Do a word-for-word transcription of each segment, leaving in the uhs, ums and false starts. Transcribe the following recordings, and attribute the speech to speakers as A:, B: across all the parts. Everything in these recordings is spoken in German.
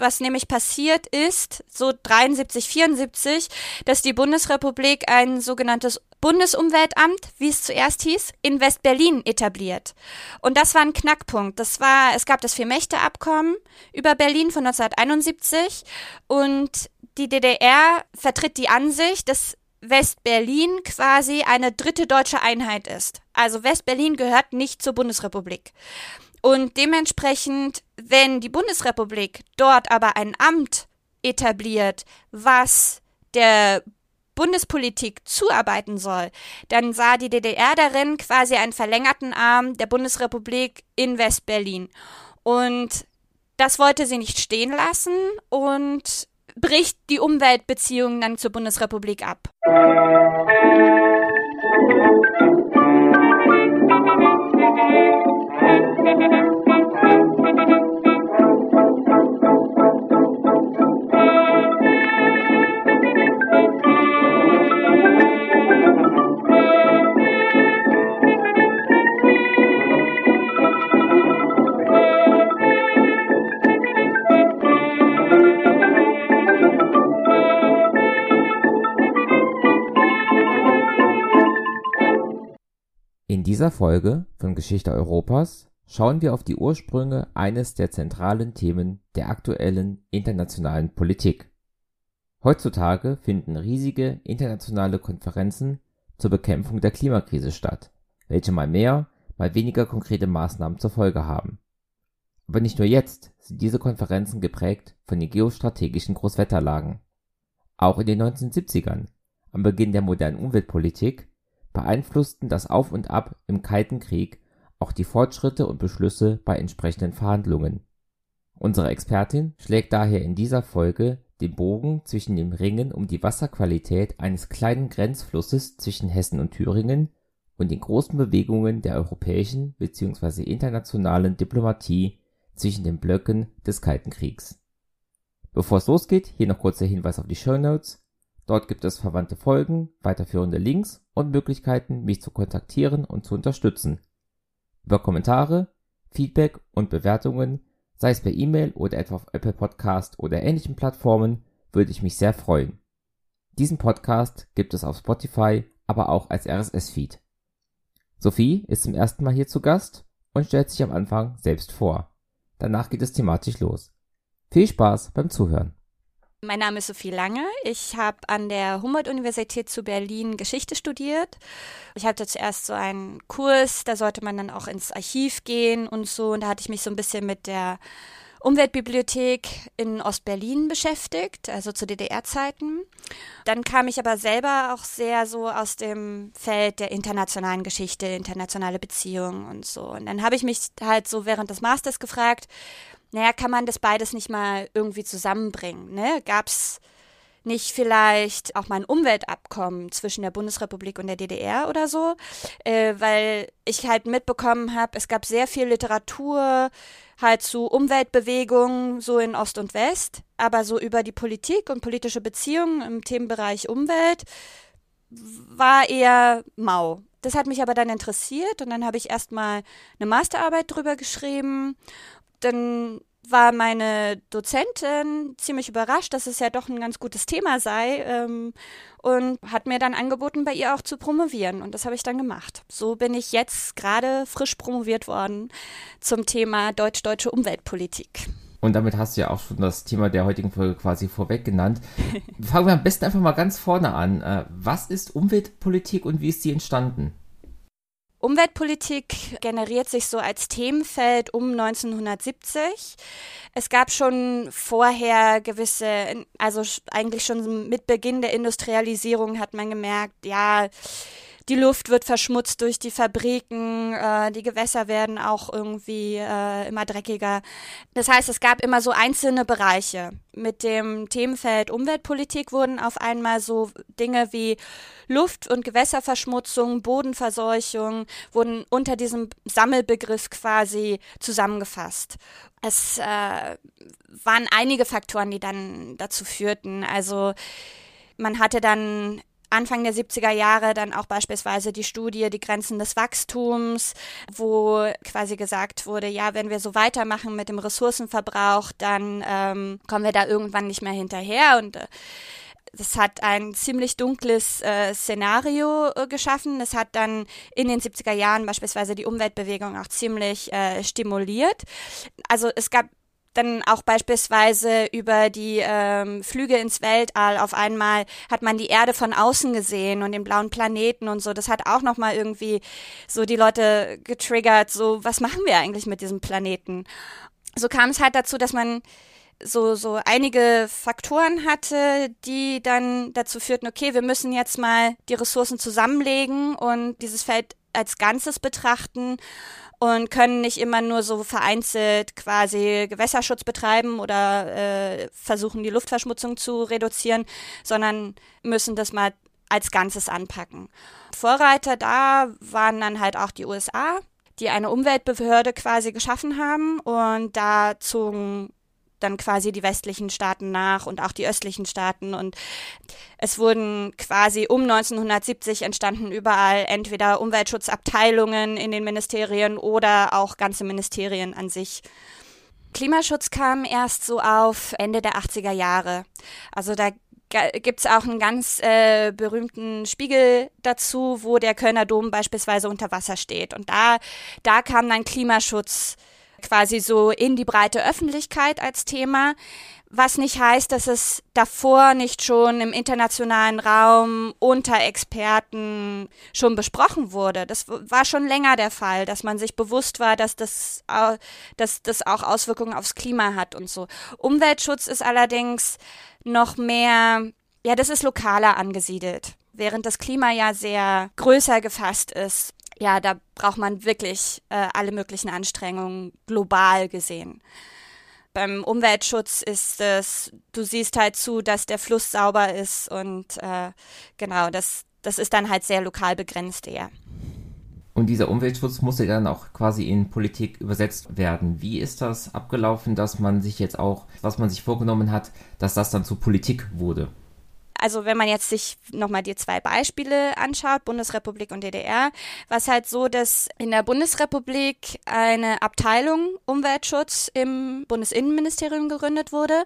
A: Was nämlich passiert ist, so dreiundsiebzig, vierundsiebzig, dass die Bundesrepublik ein sogenanntes Bundesumweltamt, wie es zuerst hieß, in West-Berlin etabliert. Und das war ein Knackpunkt. Das war, es gab das Vier-Mächte-Abkommen über Berlin von neunzehnhunderteinundsiebzig und die D D R vertritt die Ansicht, dass West-Berlin quasi eine dritte deutsche Einheit ist. Also West-Berlin gehört nicht zur Bundesrepublik. Und dementsprechend, wenn die Bundesrepublik dort aber ein Amt etabliert, was der Bundespolitik zuarbeiten soll, dann sah die D D R darin quasi einen verlängerten Arm der Bundesrepublik in West-Berlin. Und das wollte sie nicht stehen lassen und bricht die Umweltbeziehungen dann zur Bundesrepublik ab.
B: In dieser Folge von Geschichte Europas schauen wir auf die Ursprünge eines der zentralen Themen der aktuellen internationalen Politik. Heutzutage finden riesige internationale Konferenzen zur Bekämpfung der Klimakrise statt, welche mal mehr, mal weniger konkrete Maßnahmen zur Folge haben. Aber nicht nur jetzt sind diese Konferenzen geprägt von den geostrategischen Großwetterlagen. Auch in den neunzehnhundertsiebzigern, am Beginn der modernen Umweltpolitik, beeinflussten das Auf und Ab im Kalten Krieg auch die Fortschritte und Beschlüsse bei entsprechenden Verhandlungen. Unsere Expertin schlägt daher in dieser Folge den Bogen zwischen dem Ringen um die Wasserqualität eines kleinen Grenzflusses zwischen Hessen und Thüringen und den großen Bewegungen der europäischen bzw. internationalen Diplomatie zwischen den Blöcken des Kalten Kriegs. Bevor es losgeht, hier noch kurz der Hinweis auf die Shownotes. Dort gibt es verwandte Folgen, weiterführende Links und Möglichkeiten, mich zu kontaktieren und zu unterstützen. Über Kommentare, Feedback und Bewertungen, sei es per E-Mail oder etwa auf Apple Podcast oder ähnlichen Plattformen, würde ich mich sehr freuen. Diesen Podcast gibt es auf Spotify, aber auch als R S S-Feed. Sophie ist zum ersten Mal hier zu Gast und stellt sich am Anfang selbst vor. Danach geht es thematisch los. Viel Spaß beim Zuhören.
A: Mein Name ist Sophie Lange. Ich habe an der Humboldt-Universität zu Berlin Geschichte studiert. Ich hatte zuerst so einen Kurs, da sollte man dann auch ins Archiv gehen und so. Und da hatte ich mich so ein bisschen mit der Umweltbibliothek in Ostberlin beschäftigt, also zu D D R-Zeiten. Dann kam ich aber selber auch sehr so aus dem Feld der internationalen Geschichte, internationale Beziehungen und so. Und dann habe ich mich halt so während des Masters gefragt, naja, kann man das beides nicht mal irgendwie zusammenbringen, ne? Gab's nicht vielleicht auch mal ein Umweltabkommen zwischen der Bundesrepublik und der D D R oder so? Äh, weil ich halt mitbekommen habe, es gab sehr viel Literatur halt zu Umweltbewegungen, so in Ost und West, aber so über die Politik und politische Beziehungen im Themenbereich Umwelt war eher mau. Das hat mich aber dann interessiert und dann habe ich erstmal eine Masterarbeit drüber geschrieben. Dann war meine Dozentin ziemlich überrascht, dass es ja doch ein ganz gutes Thema sei ähm, und hat mir dann angeboten, bei ihr auch zu promovieren. Und das habe ich dann gemacht. So bin ich jetzt gerade frisch promoviert worden zum Thema deutsch-deutsche Umweltpolitik.
B: Und damit hast du ja auch schon das Thema der heutigen Folge quasi vorweg genannt. Fangen wir am besten einfach mal ganz vorne an. Was ist Umweltpolitik und wie ist sie entstanden?
A: Umweltpolitik generiert sich so als Themenfeld um neunzehnhundertsiebzig. Es gab schon vorher gewisse, also eigentlich schon mit Beginn der Industrialisierung hat man gemerkt, ja, die Luft wird verschmutzt durch die Fabriken, äh, die Gewässer werden auch irgendwie äh, immer dreckiger. Das heißt, es gab immer so einzelne Bereiche. Mit dem Themenfeld Umweltpolitik wurden auf einmal so Dinge wie Luft- und Gewässerverschmutzung, Bodenverseuchung, wurden unter diesem Sammelbegriff quasi zusammengefasst. Es äh, waren einige Faktoren, die dann dazu führten. Also man hatte dann Anfang der siebziger Jahre dann auch beispielsweise die Studie Die Grenzen des Wachstums, wo quasi gesagt wurde, ja, wenn wir so weitermachen mit dem Ressourcenverbrauch, dann ähm, kommen wir da irgendwann nicht mehr hinterher. Und äh, das hat ein ziemlich dunkles äh, Szenario äh, geschaffen. Das hat dann in den siebziger Jahren beispielsweise die Umweltbewegung auch ziemlich äh, stimuliert. Also es gab dann auch beispielsweise über die ähm, Flüge ins Weltall auf einmal hat man die Erde von außen gesehen und den blauen Planeten und so. Das hat auch nochmal irgendwie so die Leute getriggert, so was machen wir eigentlich mit diesem Planeten? So kam es halt dazu, dass man so so einige Faktoren hatte, die dann dazu führten, okay, wir müssen jetzt mal die Ressourcen zusammenlegen und dieses Feld als Ganzes betrachten und können nicht immer nur so vereinzelt quasi Gewässerschutz betreiben oder äh, versuchen, die Luftverschmutzung zu reduzieren, sondern müssen das mal als Ganzes anpacken. Vorreiter da waren dann halt auch die U S A, die eine Umweltbehörde quasi geschaffen haben, und da zogen dann quasi die westlichen Staaten nach und auch die östlichen Staaten, und es wurden quasi um neunzehnhundertsiebzig entstanden überall entweder Umweltschutzabteilungen in den Ministerien oder auch ganze Ministerien an sich. Klimaschutz kam erst so auf Ende der achtziger Jahre. Also da gibt's auch einen ganz äh, berühmten Spiegel dazu, wo der Kölner Dom beispielsweise unter Wasser steht. Und da, da kam dann Klimaschutz quasi so in die breite Öffentlichkeit als Thema, was nicht heißt, dass es davor nicht schon im internationalen Raum unter Experten schon besprochen wurde. Das war schon länger der Fall, dass man sich bewusst war, dass das, dass das auch Auswirkungen aufs Klima hat und so. Umweltschutz ist allerdings noch mehr, ja, das ist lokaler angesiedelt, während das Klima ja sehr größer gefasst ist. Ja, da braucht man wirklich äh, alle möglichen Anstrengungen global gesehen. Beim Umweltschutz ist es, du siehst halt zu, dass der Fluss sauber ist, und äh, genau, das, das ist dann halt sehr lokal begrenzt eher.
B: Und dieser Umweltschutz musste dann auch quasi in Politik übersetzt werden. Wie ist das abgelaufen, dass man sich jetzt auch, was man sich vorgenommen hat, dass das dann zur Politik wurde?
A: Also wenn man jetzt sich nochmal die zwei Beispiele anschaut, Bundesrepublik und D D R, war es halt so, dass in der Bundesrepublik eine Abteilung Umweltschutz im Bundesinnenministerium gegründet wurde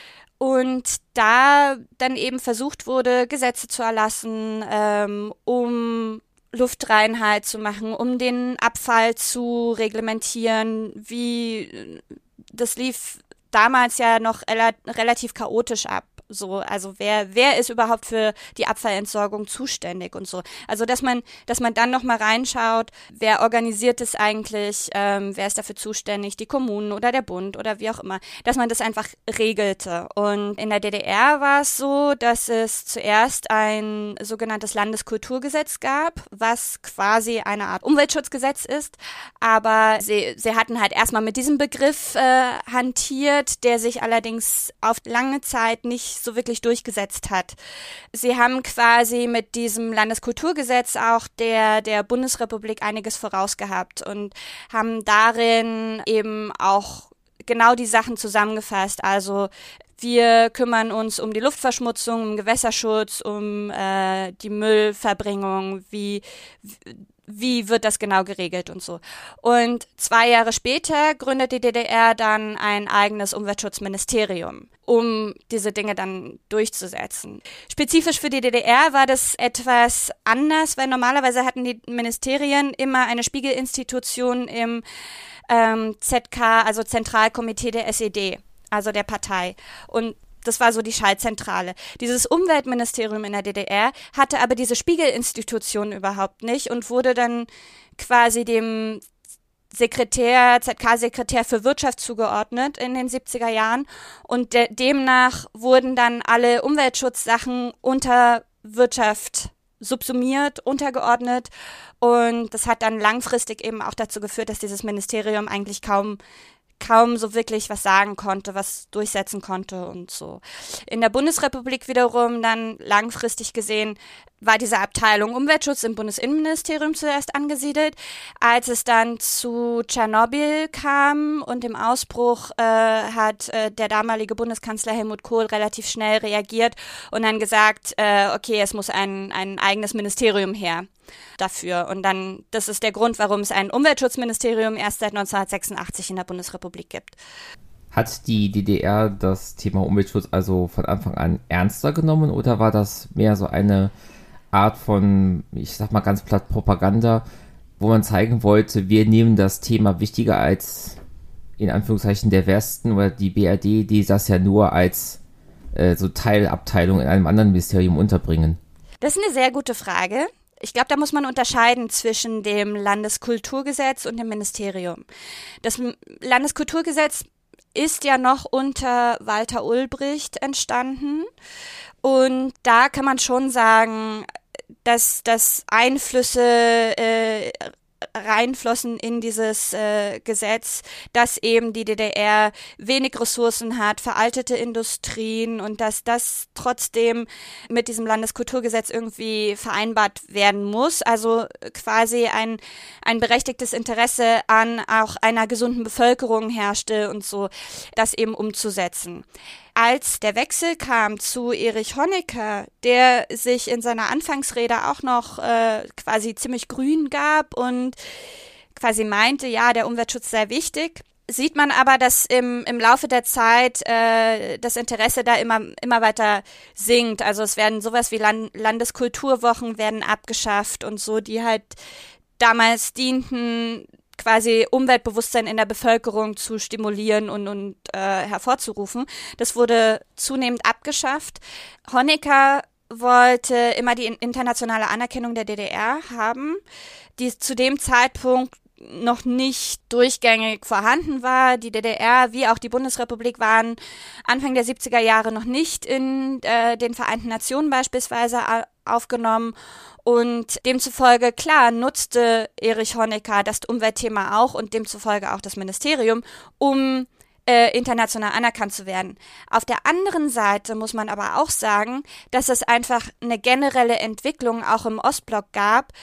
A: und da dann eben versucht wurde, Gesetze zu erlassen, ähm, um Luftreinheit zu machen, um den Abfall zu reglementieren, wie das lief damals ja noch rel- relativ chaotisch ab. So, also wer wer ist überhaupt für die Abfallentsorgung zuständig und so. Also dass man dass man dann noch mal reinschaut, wer organisiert es eigentlich, ähm, wer ist dafür zuständig, die Kommunen oder der Bund oder wie auch immer, dass man das einfach regelte. Und in der D D R war es so, dass es zuerst ein sogenanntes Landeskulturgesetz gab, was quasi eine Art Umweltschutzgesetz ist, aber sie sie hatten halt erstmal mit diesem Begriff äh, hantiert, der sich allerdings auf lange Zeit nicht so wirklich durchgesetzt hat. Sie haben quasi mit diesem Landeskulturgesetz auch der, der Bundesrepublik einiges vorausgehabt und haben darin eben auch genau die Sachen zusammengefasst. Also wir kümmern uns um die Luftverschmutzung, um Gewässerschutz, um äh, die Müllverbringung, wie wie wird das genau geregelt und so. Und zwei Jahre später gründet die D D R dann ein eigenes Umweltschutzministerium, um diese Dinge dann durchzusetzen. Spezifisch für die D D R war das etwas anders, weil normalerweise hatten die Ministerien immer eine Spiegelinstitution im ähm, Z K, also Zentralkomitee der S E D, also der Partei. Und das war so die Schaltzentrale. Dieses Umweltministerium in der D D R hatte aber diese Spiegelinstitution überhaupt nicht und wurde dann quasi dem Sekretär, Z K-Sekretär für Wirtschaft zugeordnet in den siebziger Jahren. Und de- demnach wurden dann alle Umweltschutzsachen unter Wirtschaft subsumiert, untergeordnet. Und das hat dann langfristig eben auch dazu geführt, dass dieses Ministerium eigentlich kaum kaum so wirklich was sagen konnte, was durchsetzen konnte und so. In der Bundesrepublik wiederum dann langfristig gesehen war diese Abteilung Umweltschutz im Bundesinnenministerium zuerst angesiedelt. Als es dann zu Tschernobyl kam und dem Ausbruch, äh, hat äh, der damalige Bundeskanzler Helmut Kohl relativ schnell reagiert und dann gesagt, äh, okay, es muss ein, ein eigenes Ministerium her dafür. Und dann, das ist der Grund, warum es ein Umweltschutzministerium erst seit neunzehnhundertsechsundachtzig in der Bundesrepublik gibt.
B: Hat die D D R das Thema Umweltschutz also von Anfang an ernster genommen oder war das mehr so eine Art von, ich sag mal ganz platt, Propaganda, wo man zeigen wollte, wir nehmen das Thema wichtiger als in Anführungszeichen der Westen oder die B R D, die das ja nur als äh, so Teilabteilung in einem anderen Ministerium unterbringen?
A: Das ist eine sehr gute Frage. Ich glaube, da muss man unterscheiden zwischen dem Landeskulturgesetz und dem Ministerium. Das Landeskulturgesetz ist ja noch unter Walter Ulbricht entstanden und da kann man schon sagen, dass, dass Einflüsse äh, reinflossen in dieses äh, Gesetz, dass eben die D D R wenig Ressourcen hat, veraltete Industrien und dass das trotzdem mit diesem Landeskulturgesetz irgendwie vereinbart werden muss. Also quasi ein, ein berechtigtes Interesse an auch einer gesunden Bevölkerung herrschte und so, das eben umzusetzen. Als der Wechsel kam zu Erich Honecker, der sich in seiner Anfangsrede auch noch äh, quasi ziemlich grün gab und quasi meinte, ja, der Umweltschutz sei wichtig, sieht man aber, dass im, im Laufe der Zeit äh, das Interesse da immer, immer weiter sinkt. Also es werden sowas wie Land- Landeskulturwochen werden abgeschafft und so, die halt damals dienten, quasi Umweltbewusstsein in der Bevölkerung zu stimulieren und, und äh, hervorzurufen. Das wurde zunehmend abgeschafft. Honecker wollte immer die internationale Anerkennung der D D R haben, die zu dem Zeitpunkt noch nicht durchgängig vorhanden war. Die D D R wie auch die Bundesrepublik waren Anfang der siebziger Jahre noch nicht in äh, den Vereinten Nationen beispielsweise aufgenommen. Und demzufolge, klar, nutzte Erich Honecker das Umweltthema auch und demzufolge auch das Ministerium, um äh, international anerkannt zu werden. Auf der anderen Seite muss man aber auch sagen, dass es einfach eine generelle Entwicklung auch im Ostblock gab,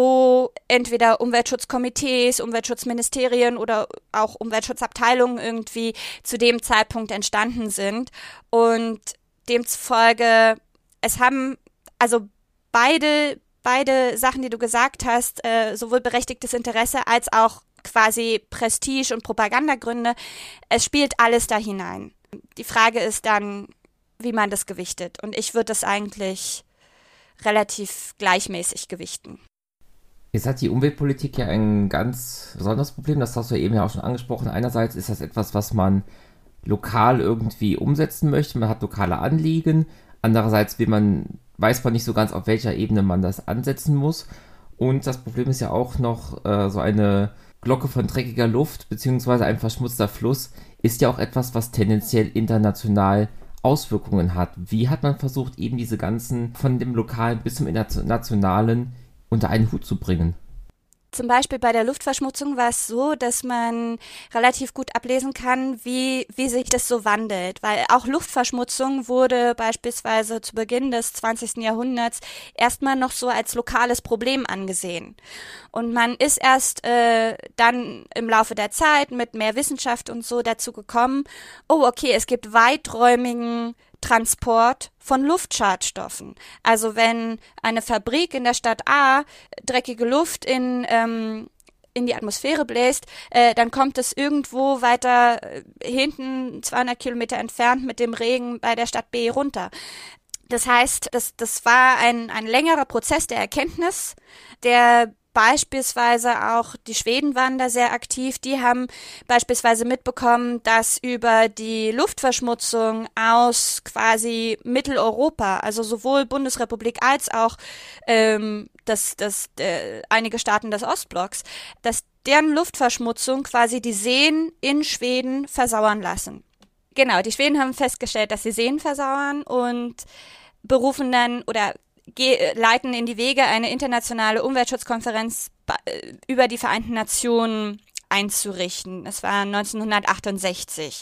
A: wo entweder Umweltschutzkomitees, Umweltschutzministerien oder auch Umweltschutzabteilungen irgendwie zu dem Zeitpunkt entstanden sind. Und demzufolge, es haben also beide Beide Sachen, die du gesagt hast, äh, sowohl berechtigtes Interesse als auch quasi Prestige- und Propagandagründe, es spielt alles da hinein. Die Frage ist dann, wie man das gewichtet. Und ich würde das eigentlich relativ gleichmäßig gewichten.
B: Jetzt hat die Umweltpolitik ja ein ganz besonderes Problem, das hast du eben ja auch schon angesprochen. Einerseits ist das etwas, was man lokal irgendwie umsetzen möchte, man hat lokale Anliegen. Andererseits will man weiß man nicht so ganz, auf welcher Ebene man das ansetzen muss. Und das Problem ist ja auch noch, äh, so eine Glocke von dreckiger Luft beziehungsweise ein verschmutzter Fluss ist ja auch etwas, was tendenziell international Auswirkungen hat. Wie hat man versucht, eben diese ganzen von dem Lokalen bis zum Internationalen unter einen Hut zu bringen?
A: Zum Beispiel bei der Luftverschmutzung war es so, dass man relativ gut ablesen kann, wie, wie sich das so wandelt. Weil auch Luftverschmutzung wurde beispielsweise zu Beginn des zwanzigsten Jahrhunderts erstmal noch so als lokales Problem angesehen. Und man ist erst äh, dann im Laufe der Zeit mit mehr Wissenschaft und so dazu gekommen, oh okay, es gibt weiträumigen Transport von Luftschadstoffen. Also wenn eine Fabrik in der Stadt A dreckige Luft in ähm, in die Atmosphäre bläst, äh, dann kommt es irgendwo weiter äh, hinten zweihundert Kilometer entfernt mit dem Regen bei der Stadt B runter. Das heißt, das das war ein ein längerer Prozess der Erkenntnis, der beispielsweise auch die Schweden waren da sehr aktiv. Die haben beispielsweise mitbekommen, dass über die Luftverschmutzung aus quasi Mitteleuropa, also sowohl Bundesrepublik als auch ähm, das, das, äh, einige Staaten des Ostblocks, dass deren Luftverschmutzung quasi die Seen in Schweden versauern lassen. Genau, die Schweden haben festgestellt, dass sie Seen versauern und berufen dann oder Ge- leiten in die Wege eine internationale Umweltschutzkonferenz über die Vereinten Nationen einzurichten. Es war neunzehnhundertachtundsechzig.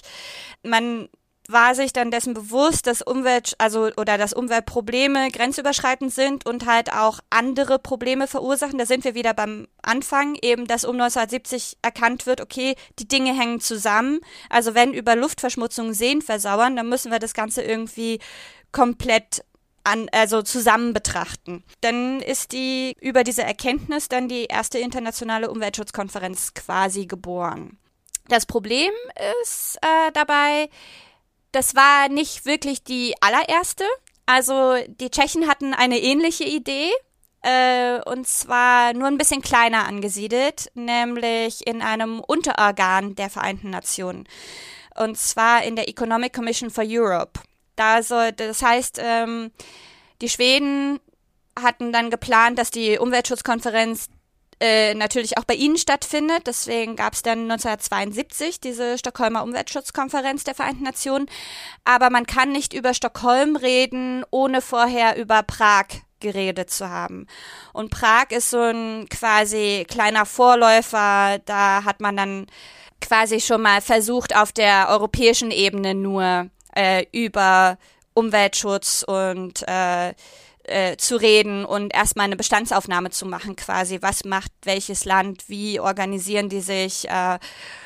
A: Man war sich dann dessen bewusst, dass Umwelt, also oder dass Umweltprobleme grenzüberschreitend sind und halt auch andere Probleme verursachen. Da sind wir wieder beim Anfang, eben, dass um neunzehnhundertsiebzig erkannt wird, okay, die Dinge hängen zusammen. Also wenn über Luftverschmutzung Seen versauern, dann müssen wir das Ganze irgendwie komplett an, also zusammen betrachten. Dann ist die über diese Erkenntnis dann die erste internationale Umweltschutzkonferenz quasi geboren. Das Problem ist äh, dabei, das war nicht wirklich die allererste. Also die Tschechen hatten eine ähnliche Idee, äh, und zwar nur ein bisschen kleiner angesiedelt, nämlich in einem Unterorgan der Vereinten Nationen. Und zwar in der Economic Commission for Europe. Da soll, das heißt, ähm, die Schweden hatten dann geplant, dass die Umweltschutzkonferenz Äh, natürlich auch bei ihnen stattfindet. Deswegen gab es dann neunzehnhundertzweiundsiebzig diese Stockholmer Umweltschutzkonferenz der Vereinten Nationen. Aber man kann nicht über Stockholm reden, ohne vorher über Prag geredet zu haben. Und Prag ist so ein quasi kleiner Vorläufer. Da hat man dann quasi schon mal versucht, auf der europäischen Ebene nur äh, über Umweltschutz und äh, Äh, zu reden und erstmal eine Bestandsaufnahme zu machen quasi. Was macht welches Land, wie organisieren die sich, äh,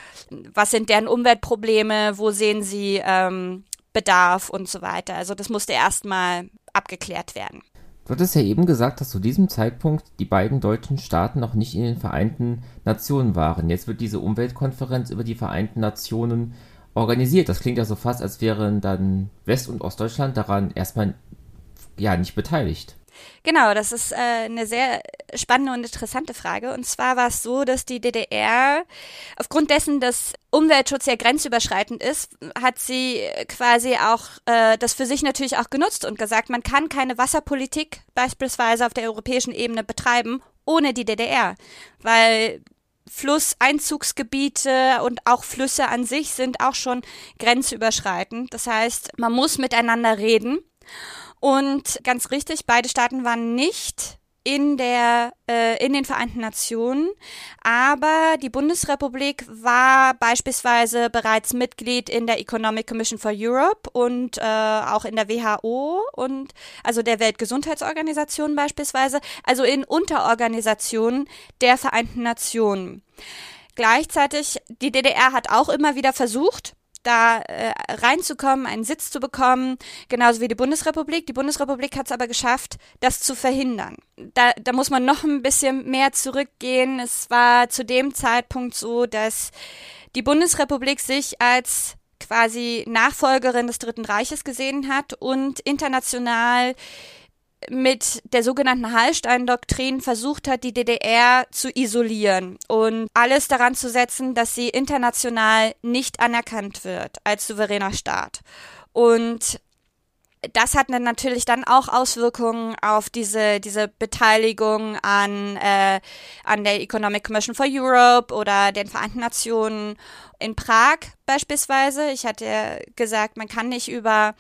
A: was sind deren Umweltprobleme, wo sehen sie ähm, Bedarf und so weiter. Also das musste erstmal abgeklärt werden.
B: Du hattest ja eben gesagt, dass zu diesem Zeitpunkt die beiden deutschen Staaten noch nicht in den Vereinten Nationen waren. Jetzt wird diese Umweltkonferenz über die Vereinten Nationen organisiert. Das klingt ja so fast, als wären dann West- und Ostdeutschland daran erstmal ja nicht beteiligt.
A: Genau, das ist äh, eine sehr spannende und interessante Frage. Und zwar war es so, dass die D D R aufgrund dessen, dass Umweltschutz ja grenzüberschreitend ist, hat sie quasi auch äh, das für sich natürlich auch genutzt und gesagt, man kann keine Wasserpolitik beispielsweise auf der europäischen Ebene betreiben ohne die D D R, weil Flusseinzugsgebiete und auch Flüsse an sich sind auch schon grenzüberschreitend. Das heißt, man muss miteinander reden. Und ganz richtig, beide Staaten waren nicht in der äh, in den Vereinten Nationen, aber die Bundesrepublik war beispielsweise bereits Mitglied in der Economic Commission for Europe und äh, auch in der W H O und also der Weltgesundheitsorganisation beispielsweise, also in Unterorganisationen der Vereinten Nationen. Gleichzeitig, die D D R hat auch immer wieder versucht, da äh, reinzukommen, einen Sitz zu bekommen, genauso wie die Bundesrepublik. Die Bundesrepublik hat es aber geschafft, das zu verhindern. Da, da muss man noch ein bisschen mehr zurückgehen. Es war zu dem Zeitpunkt so, dass die Bundesrepublik sich als quasi Nachfolgerin des Dritten Reiches gesehen hat und international mit der sogenannten Hallstein-Doktrin versucht hat, die D D R zu isolieren und alles daran zu setzen, dass sie international nicht anerkannt wird als souveräner Staat. Und das hat dann natürlich dann auch Auswirkungen auf diese diese Beteiligung an äh, an der Economic Commission for Europe oder den Vereinten Nationen in Prag beispielsweise. Ich hatte ja gesagt, man kann nicht über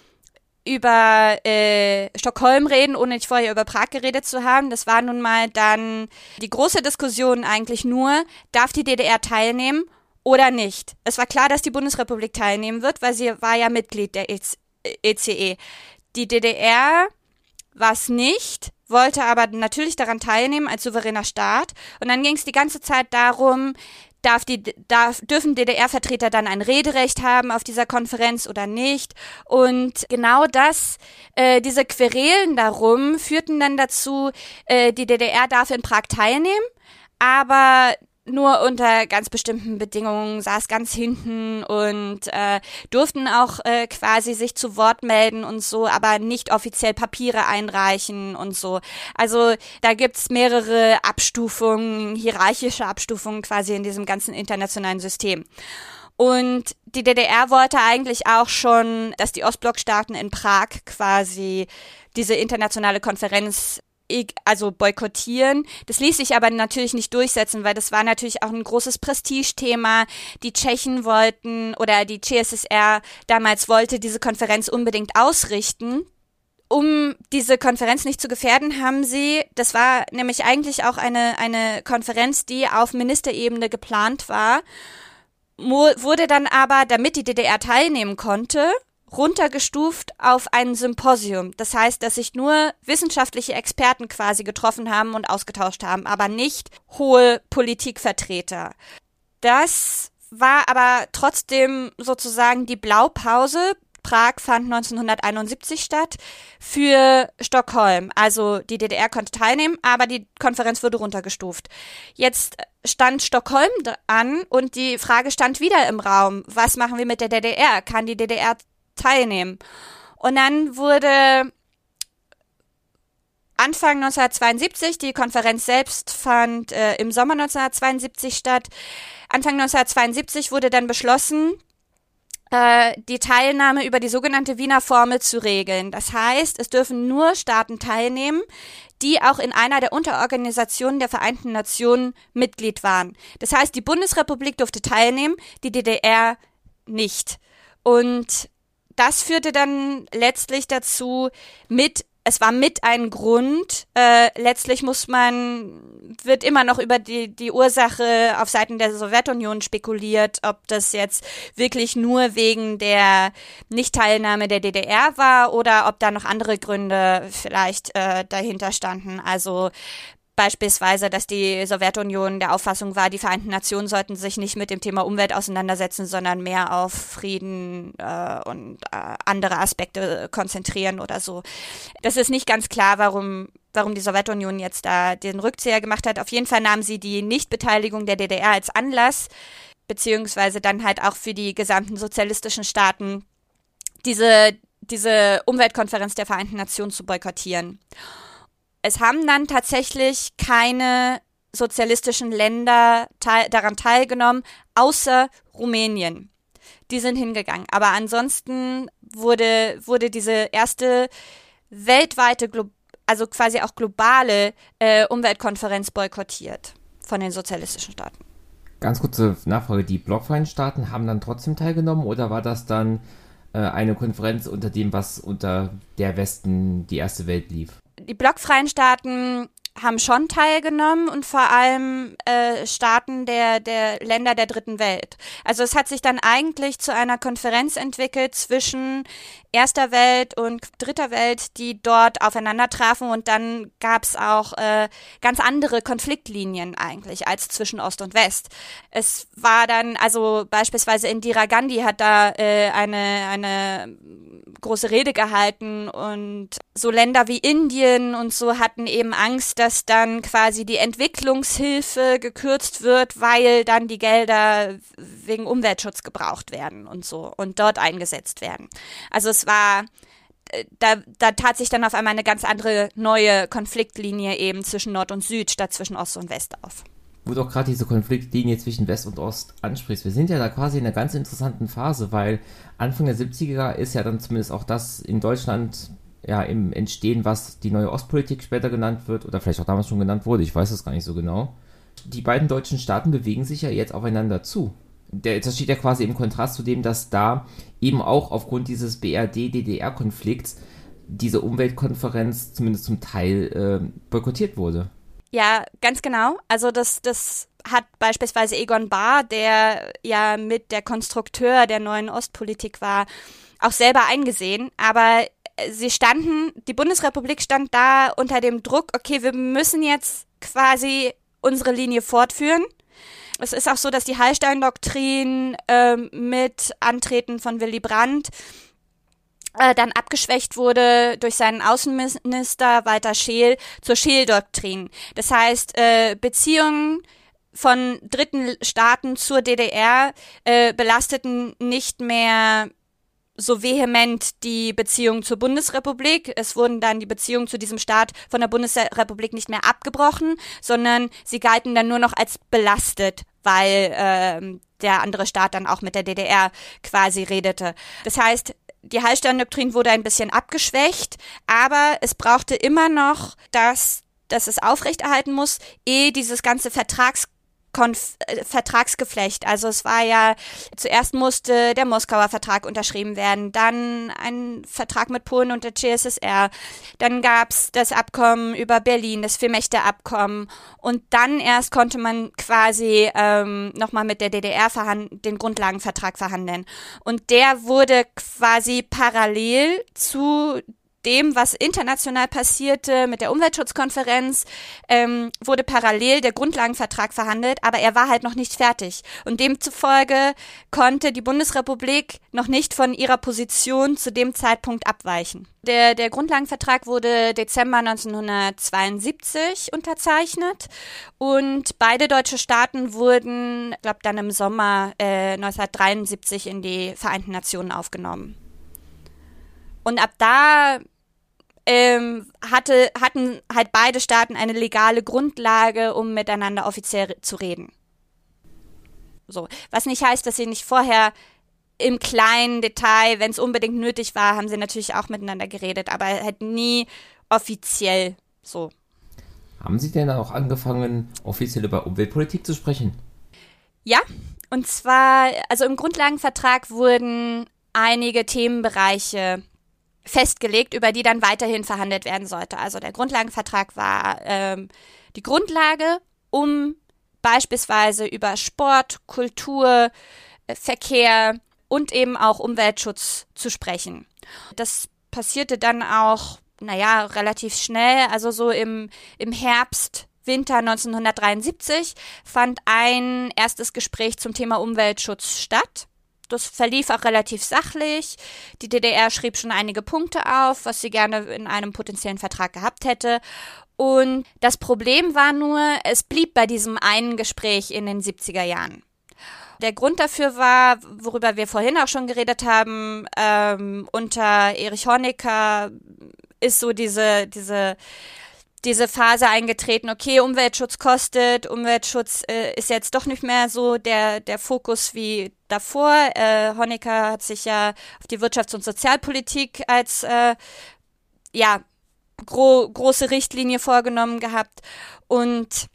A: über äh, Stockholm reden, ohne nicht vorher über Prag geredet zu haben. Das war nun mal dann die große Diskussion eigentlich nur, darf die D D R teilnehmen oder nicht? Es war klar, dass die Bundesrepublik teilnehmen wird, weil sie war ja Mitglied der E C E. Die D D R war es nicht, wollte aber natürlich daran teilnehmen als souveräner Staat. Und dann ging es die ganze Zeit darum, Darf die, darf, dürfen D D R-Vertreter dann ein Rederecht haben auf dieser Konferenz oder nicht? Und genau das, äh, diese Querelen darum, führten dann dazu, äh, die D D R darf in Prag teilnehmen, aber nur unter ganz bestimmten Bedingungen, saß ganz hinten und äh, durften auch äh, quasi sich zu Wort melden und so, aber nicht offiziell Papiere einreichen und so. Also da gibt's mehrere Abstufungen, hierarchische Abstufungen quasi in diesem ganzen internationalen System. Und die D D R wollte eigentlich auch schon, dass die Ostblockstaaten in Prag quasi diese internationale Konferenz also boykottieren. Das ließ sich aber natürlich nicht durchsetzen, weil das war natürlich auch ein großes Prestigethema. Die Tschechen wollten oder die C S S R damals wollte diese Konferenz unbedingt ausrichten um diese Konferenz nicht zu gefährden, haben sie, das war nämlich eigentlich auch eine, eine Konferenz, die auf Ministerebene geplant war, wurde dann aber, damit die D D R teilnehmen konnte, runtergestuft auf ein Symposium. Das heißt, dass sich nur wissenschaftliche Experten quasi getroffen haben und ausgetauscht haben, aber nicht hohe Politikvertreter. Das war aber trotzdem sozusagen die Blaupause. Prag fand neunzehnhunderteinundsiebzig statt für Stockholm. Also die D D R konnte teilnehmen, aber die Konferenz wurde runtergestuft. Jetzt stand Stockholm an und die Frage stand wieder im Raum, was machen wir mit der D D R? Kann die D D R teilnehmen? Und dann wurde Anfang neunzehnhundertzweiundsiebzig, die Konferenz selbst fand äh, im Sommer neunzehnhundertzweiundsiebzig statt. Anfang neunzehnhundertzweiundsiebzig wurde dann beschlossen, die Teilnahme über die sogenannte Wiener Formel zu regeln. Das heißt, es dürfen nur Staaten teilnehmen, die auch in einer der Unterorganisationen der Vereinten Nationen Mitglied waren. Das heißt, die Bundesrepublik durfte teilnehmen, die D D R nicht. Und das führte dann letztlich dazu, mit Es war mit ein Grund. Äh, letztlich muss man, wird immer noch über die, die Ursache auf Seiten der Sowjetunion spekuliert, ob das jetzt wirklich nur wegen der Nichtteilnahme der D D R war oder ob da noch andere Gründe vielleicht äh, dahinter standen. Also beispielsweise, dass die Sowjetunion der Auffassung war, die Vereinten Nationen sollten sich nicht mit dem Thema Umwelt auseinandersetzen, sondern mehr auf Frieden äh, und äh, andere Aspekte konzentrieren oder so. Das ist nicht ganz klar, warum warum die Sowjetunion jetzt da den Rückzieher gemacht hat. Auf jeden Fall nahm sie die Nichtbeteiligung der D D R als Anlass, beziehungsweise dann halt auch für die gesamten sozialistischen Staaten diese, diese Umweltkonferenz der Vereinten Nationen zu boykottieren. Es haben dann tatsächlich keine sozialistischen Länder te- daran teilgenommen, außer Rumänien. Die sind hingegangen. Aber ansonsten wurde, wurde diese erste weltweite, glo- also quasi auch globale äh, Umweltkonferenz boykottiert von den sozialistischen Staaten.
B: Ganz kurze Nachfrage, die blockfreien Staaten haben dann trotzdem teilgenommen oder war das dann äh, eine Konferenz unter dem, was unter der Westen die erste Welt lief?
A: Die blockfreien Staaten haben schon teilgenommen und vor allem äh, Staaten der, der Länder der dritten Welt. Also es hat sich dann eigentlich zu einer Konferenz entwickelt zwischen erster Welt und dritter Welt, die dort aufeinander trafen und dann gab es auch äh, ganz andere Konfliktlinien eigentlich als zwischen Ost und West. Es war dann, also beispielsweise Indira Gandhi hat da äh, eine, eine große Rede gehalten und so Länder wie Indien und so hatten eben Angst, dass dann quasi die Entwicklungshilfe gekürzt wird, weil dann die Gelder wegen Umweltschutz gebraucht werden und so und dort eingesetzt werden. Also es war, da, da tat sich dann auf einmal eine ganz andere neue Konfliktlinie eben zwischen Nord und Süd statt zwischen Ost und West auf.
B: Wo du auch gerade diese Konfliktlinie zwischen West und Ost ansprichst. Wir sind ja da quasi in einer ganz interessanten Phase, weil Anfang der siebziger ist ja dann zumindest auch das in Deutschland ja im Entstehen, was die neue Ostpolitik später genannt wird oder vielleicht auch damals schon genannt wurde, ich weiß es gar nicht so genau. Die beiden deutschen Staaten bewegen sich ja jetzt aufeinander zu. Der, das steht ja quasi im Kontrast zu dem, dass da eben auch aufgrund dieses B R D D D R-Konflikts diese Umweltkonferenz zumindest zum Teil äh, boykottiert wurde.
A: Ja, ganz genau. Also das, das hat beispielsweise Egon Bahr, der ja mit der Konstrukteur der neuen Ostpolitik war, auch selber eingesehen. Aber sie standen, die Bundesrepublik stand da unter dem Druck, okay, wir müssen jetzt quasi unsere Linie fortführen. Es ist auch so, dass die Hallstein-Doktrin äh, mit Antreten von Willy Brandt äh, dann abgeschwächt wurde durch seinen Außenminister Walter Scheel zur Scheel-Doktrin. Das heißt, äh, Beziehungen von dritten Staaten zur D D R äh, belasteten nicht mehr so vehement die Beziehung zur Bundesrepublik. Es wurden dann die Beziehungen zu diesem Staat von der Bundesrepublik nicht mehr abgebrochen, sondern sie galten dann nur noch als belastet, weil äh, der andere Staat dann auch mit der D D R quasi redete. Das heißt, die Hallstein-Doktrin wurde ein bisschen abgeschwächt, aber es brauchte immer noch, dass, dass es aufrechterhalten muss, ehe dieses ganze Vertrags Konf- äh, Vertragsgeflecht. Also es war ja, zuerst musste der Moskauer Vertrag unterschrieben werden, dann ein Vertrag mit Polen und der C S S R, dann gab es das Abkommen über Berlin, das Vier-Mächte-Abkommen und dann erst konnte man quasi ähm, nochmal mit der D D R verhand- den Grundlagenvertrag verhandeln. Und der wurde quasi parallel zu dem, was international passierte mit der Umweltschutzkonferenz, ähm, wurde parallel der Grundlagenvertrag verhandelt, aber er war halt noch nicht fertig. Und demzufolge konnte die Bundesrepublik noch nicht von ihrer Position zu dem Zeitpunkt abweichen. Der, der Grundlagenvertrag wurde Dezember neunzehnhundertzweiundsiebzig unterzeichnet und beide deutsche Staaten wurden, ich glaube, dann im Sommer äh, neunzehnhundertdreiundsiebzig in die Vereinten Nationen aufgenommen. Und ab da Ähm, hatte, hatten halt beide Staaten eine legale Grundlage, um miteinander offiziell zu reden. So, was nicht heißt, dass sie nicht vorher im kleinen Detail, wenn es unbedingt nötig war, haben sie natürlich auch miteinander geredet, aber halt nie offiziell so.
B: Haben Sie denn auch angefangen, offiziell über Umweltpolitik zu sprechen?
A: Ja, und zwar, also im Grundlagenvertrag wurden einige Themenbereiche festgelegt, über die dann weiterhin verhandelt werden sollte. Also der Grundlagenvertrag war ähm, die Grundlage, um beispielsweise über Sport, Kultur, äh, Verkehr und eben auch Umweltschutz zu sprechen. Das passierte dann auch, naja, relativ schnell, also so im, im Herbst, Winter neunzehnhundertdreiundsiebzig fand ein erstes Gespräch zum Thema Umweltschutz statt. Das verlief auch relativ sachlich. Die D D R schrieb schon einige Punkte auf, was sie gerne in einem potenziellen Vertrag gehabt hätte. Und das Problem war nur, es blieb bei diesem einen Gespräch in den siebziger Jahren. Der Grund dafür war, worüber wir vorhin auch schon geredet haben, ähm, unter Erich Honecker ist so diese, diese, diese Phase eingetreten, okay, Umweltschutz kostet, Umweltschutz äh, ist jetzt doch nicht mehr so der, der Fokus wie davor. Äh, Honecker hat sich ja auf die Wirtschafts- und Sozialpolitik als äh, ja, gro- große Richtlinie vorgenommen gehabt. Und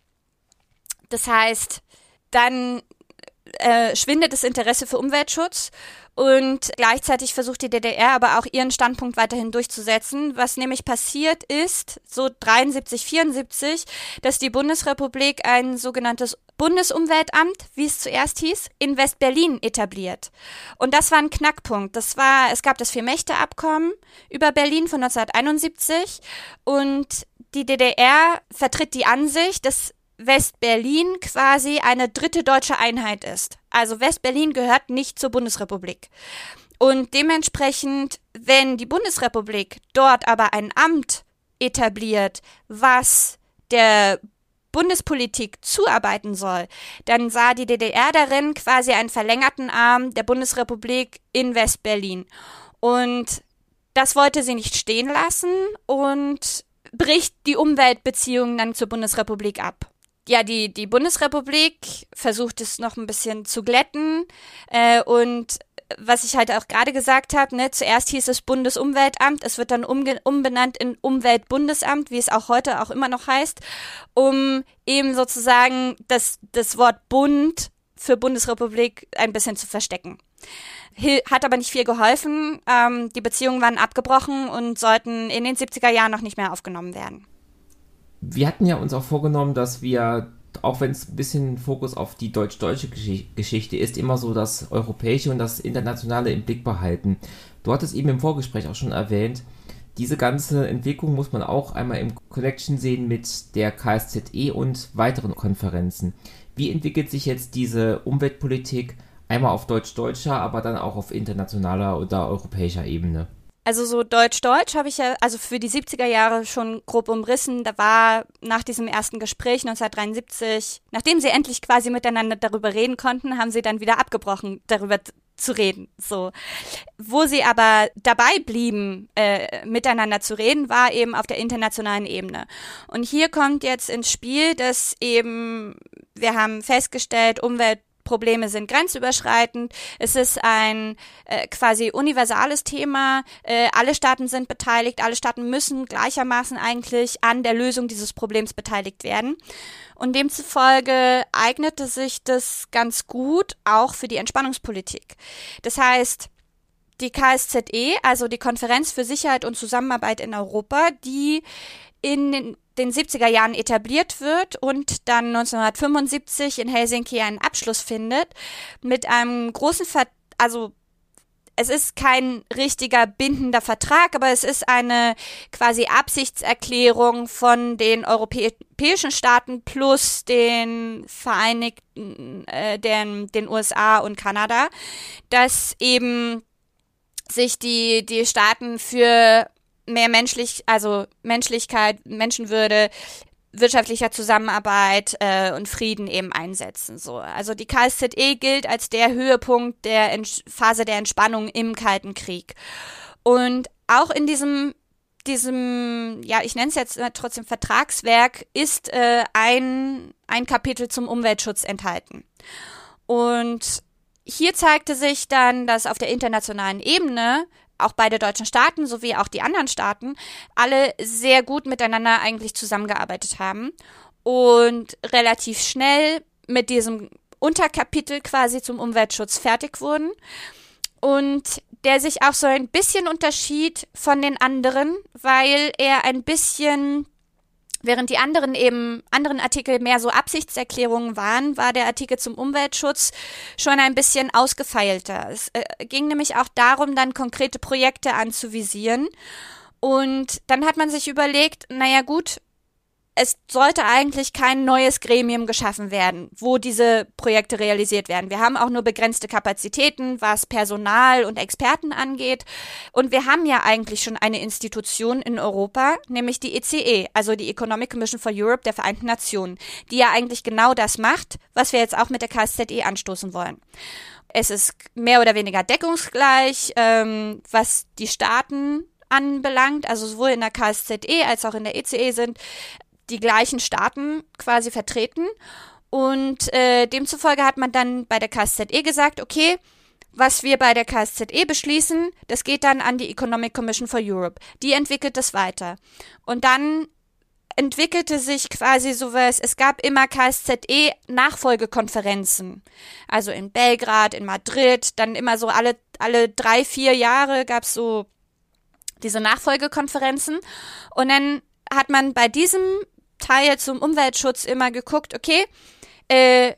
A: das heißt, dann äh, schwindet das Interesse für Umweltschutz und gleichzeitig versucht die D D R aber auch ihren Standpunkt weiterhin durchzusetzen. Was nämlich passiert ist, so dreiundsiebzig, vierundsiebzig, dass die Bundesrepublik ein sogenanntes Bundesumweltamt, wie es zuerst hieß, in West-Berlin etabliert. Und das war ein Knackpunkt. Das war, es gab das Vier-Mächte-Abkommen über Berlin von neunzehnhunderteinundsiebzig und die D D R vertritt die Ansicht, dass West-Berlin quasi eine dritte deutsche Einheit ist. Also West-Berlin gehört nicht zur Bundesrepublik. Und dementsprechend, wenn die Bundesrepublik dort aber ein Amt etabliert, was der Bundespolitik zuarbeiten soll, dann sah die D D R darin quasi einen verlängerten Arm der Bundesrepublik in West-Berlin. Und das wollte sie nicht stehen lassen und bricht die Umweltbeziehungen dann zur Bundesrepublik ab. Ja, die, die Bundesrepublik versucht es noch ein bisschen zu glätten äh, und was ich halt auch gerade gesagt habe, ne, zuerst hieß es Bundesumweltamt, es wird dann umge- umbenannt in Umweltbundesamt, wie es auch heute auch immer noch heißt, um eben sozusagen das, das Wort Bund für Bundesrepublik ein bisschen zu verstecken. Hat aber nicht viel geholfen, ähm, die Beziehungen waren abgebrochen und sollten in den siebziger Jahren noch nicht mehr aufgenommen werden.
B: Wir hatten ja uns auch vorgenommen, dass wir, auch wenn es ein bisschen Fokus auf die deutsch-deutsche Gesch- Geschichte ist, immer so das Europäische und das Internationale im Blick behalten. Du hattest eben im Vorgespräch auch schon erwähnt, diese ganze Entwicklung muss man auch einmal im Connection sehen mit der K S Z E und weiteren Konferenzen. Wie entwickelt sich jetzt diese Umweltpolitik einmal auf deutsch-deutscher, aber dann auch auf internationaler oder europäischer Ebene?
A: Also so Deutsch-Deutsch habe ich ja, also für die siebziger Jahre schon grob umrissen. Da war nach diesem ersten Gespräch neunzehnhundertdreiundsiebzig, nachdem sie endlich quasi miteinander darüber reden konnten, haben sie dann wieder abgebrochen, darüber zu reden. So, wo sie aber dabei blieben, äh, miteinander zu reden, war eben auf der internationalen Ebene. Und hier kommt jetzt ins Spiel, dass eben, wir haben festgestellt, Umwelt Probleme sind grenzüberschreitend. Es ist ein äh, quasi universales Thema. Äh, alle Staaten sind beteiligt. Alle Staaten müssen gleichermaßen eigentlich an der Lösung dieses Problems beteiligt werden. Und demzufolge eignete sich das ganz gut auch für die Entspannungspolitik. Das heißt, die K S Z E, also die Konferenz für Sicherheit und Zusammenarbeit in Europa, die in den, den siebziger Jahren etabliert wird und dann neunzehnhundertfünfundsiebzig in Helsinki einen Abschluss findet, mit einem großen, Ver- also es ist kein richtiger bindender Vertrag, aber es ist eine quasi Absichtserklärung von den europäischen Staaten plus den Vereinigten, äh, den, den U S A und Kanada, dass eben sich die, die Staaten für mehr menschlich, also Menschlichkeit, Menschenwürde, wirtschaftlicher Zusammenarbeit äh, und Frieden eben einsetzen. So, also die K S Z E gilt als der Höhepunkt der Ent- Phase der Entspannung im Kalten Krieg. Und auch in diesem diesem, ja, ich nenne es jetzt trotzdem Vertragswerk, ist äh, ein ein Kapitel zum Umweltschutz enthalten. Und hier zeigte sich dann, dass auf der internationalen Ebene auch beide deutschen Staaten sowie auch die anderen Staaten alle sehr gut miteinander eigentlich zusammengearbeitet haben und relativ schnell mit diesem Unterkapitel quasi zum Umweltschutz fertig wurden und der sich auch so ein bisschen unterschied von den anderen, weil er ein bisschen, während die anderen eben, anderen Artikel mehr so Absichtserklärungen waren, war der Artikel zum Umweltschutz schon ein bisschen ausgefeilter. Es äh, ging nämlich auch darum, dann konkrete Projekte anzuvisieren. Und dann hat man sich überlegt, naja gut, es sollte eigentlich kein neues Gremium geschaffen werden, wo diese Projekte realisiert werden. Wir haben auch nur begrenzte Kapazitäten, was Personal und Experten angeht. Und wir haben ja eigentlich schon eine Institution in Europa, nämlich die E C E, also die Economic Commission for Europe der Vereinten Nationen, die ja eigentlich genau das macht, was wir jetzt auch mit der K S Z E anstoßen wollen. Es ist mehr oder weniger deckungsgleich, ähm, was die Staaten anbelangt, also sowohl in der K S Z E als auch in der E C E sind die gleichen Staaten quasi vertreten und äh, demzufolge hat man dann bei der K S Z E gesagt, okay, was wir bei der K S Z E beschließen, das geht dann an die Economic Commission for Europe. Die entwickelt das weiter. Und dann entwickelte sich quasi sowas, es gab immer K S Z E-Nachfolgekonferenzen. Also in Belgrad, in Madrid, dann immer so alle, alle drei, vier Jahre gab es so diese Nachfolgekonferenzen. Und dann hat man bei diesem Teil zum Umweltschutz immer geguckt, okay, äh,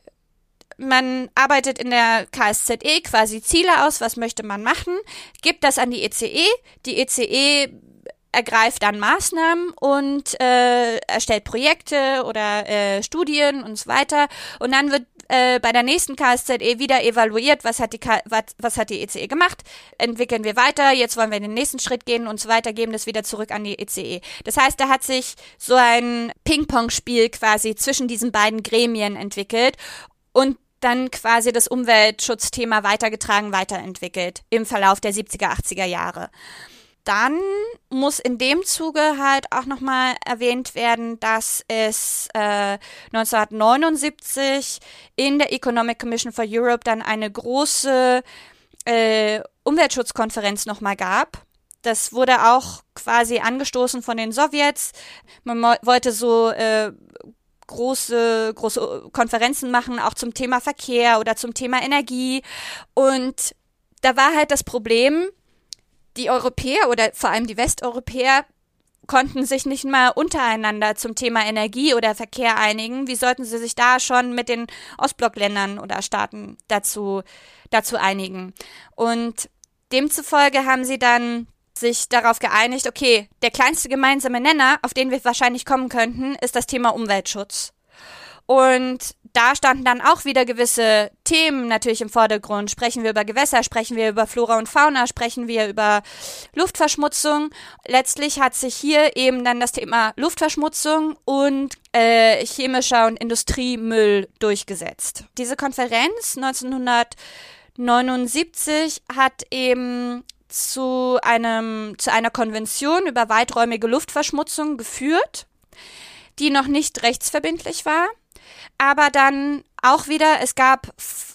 A: man arbeitet in der K S Z E quasi Ziele aus, was möchte man machen, gibt das an die E C E, die E C E ergreift dann Maßnahmen und äh, erstellt Projekte oder äh, Studien und so weiter und dann wird äh, bei der nächsten K S Z E wieder evaluiert, was hat die K- was, was hat die E C E gemacht, entwickeln wir weiter, jetzt wollen wir in den nächsten Schritt gehen und so weiter, geben das wieder zurück an die E C E. Das heißt, da hat sich so ein Ping-Pong-Spiel quasi zwischen diesen beiden Gremien entwickelt und dann quasi das Umweltschutzthema weitergetragen, weiterentwickelt im Verlauf der siebziger, achtziger Jahre. Dann muss in dem Zuge halt auch nochmal erwähnt werden, dass es äh, neunzehnhundertneunundsiebzig in der Economic Commission for Europe dann eine große äh, Umweltschutzkonferenz nochmal gab. Das wurde auch quasi angestoßen von den Sowjets. Man mo- wollte so äh, große, große Konferenzen machen, auch zum Thema Verkehr oder zum Thema Energie. Und da war halt das Problem, die Europäer oder vor allem die Westeuropäer konnten sich nicht mal untereinander zum Thema Energie oder Verkehr einigen. Wie sollten sie sich da schon mit den Ostblockländern oder Staaten dazu, dazu einigen? Und demzufolge haben sie dann sich darauf geeinigt, okay, der kleinste gemeinsame Nenner, auf den wir wahrscheinlich kommen könnten, ist das Thema Umweltschutz. Und da standen dann auch wieder gewisse Themen natürlich im Vordergrund. Sprechen wir über Gewässer, sprechen wir über Flora und Fauna, sprechen wir über Luftverschmutzung. Letztlich hat sich hier eben dann das Thema Luftverschmutzung und äh, chemischer und Industriemüll durchgesetzt. Diese Konferenz neunzehnhundertneunundsiebzig hat eben zu einem zu einer Konvention über weiträumige Luftverschmutzung geführt, die noch nicht rechtsverbindlich war, aber dann auch wieder, es gab F-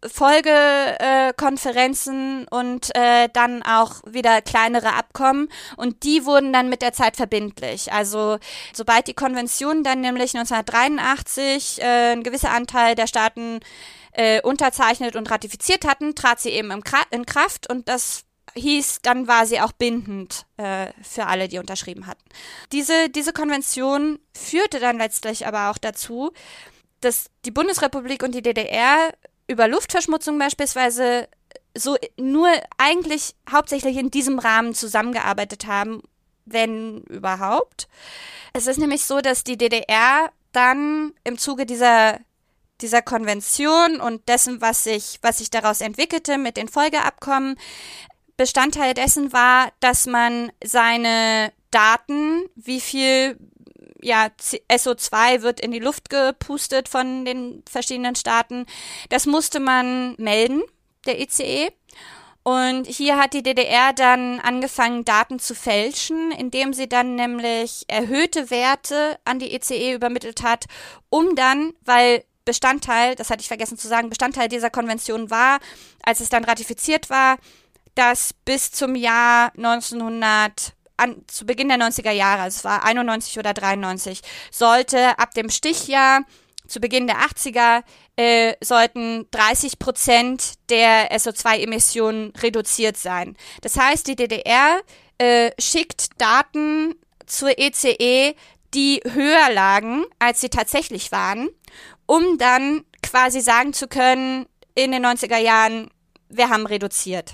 A: Folgekonferenzen äh, und äh, dann auch wieder kleinere Abkommen und die wurden dann mit der Zeit verbindlich. Also sobald die Konvention dann nämlich neunzehnhundertdreiundachtzig äh, ein gewisser Anteil der Staaten äh, unterzeichnet und ratifiziert hatten, trat sie eben im Kra- in Kraft und das hieß, dann war sie auch bindend äh, für alle, die unterschrieben hatten. Diese, diese Konvention führte dann letztlich aber auch dazu, dass die Bundesrepublik und die D D R über Luftverschmutzung beispielsweise so nur eigentlich hauptsächlich in diesem Rahmen zusammengearbeitet haben, wenn überhaupt. Es ist nämlich so, dass die D D R dann im Zuge dieser, dieser Konvention und dessen, was sich, was sich daraus entwickelte mit den Folgeabkommen, Bestandteil dessen war, dass man seine Daten, wie viel ja, S O zwei wird in die Luft gepustet von den verschiedenen Staaten. Das musste man melden, der I C E. Und hier hat die D D R dann angefangen, Daten zu fälschen, indem sie dann nämlich erhöhte Werte an die I C E übermittelt hat, um dann, weil Bestandteil, das hatte ich vergessen zu sagen, Bestandteil dieser Konvention war, als es dann ratifiziert war, dass bis zum Jahr neunzehnhundert An, zu Beginn der neunziger Jahre, also es war einundneunzig oder dreiundneunzig, sollte ab dem Stichjahr, zu Beginn der achtziger, äh, sollten dreißig Prozent der S O zwei Emissionen reduziert sein. Das heißt, die D D R äh, schickt Daten zur E C E, die höher lagen, als sie tatsächlich waren, um dann quasi sagen zu können, in den neunziger Jahren, wir haben reduziert.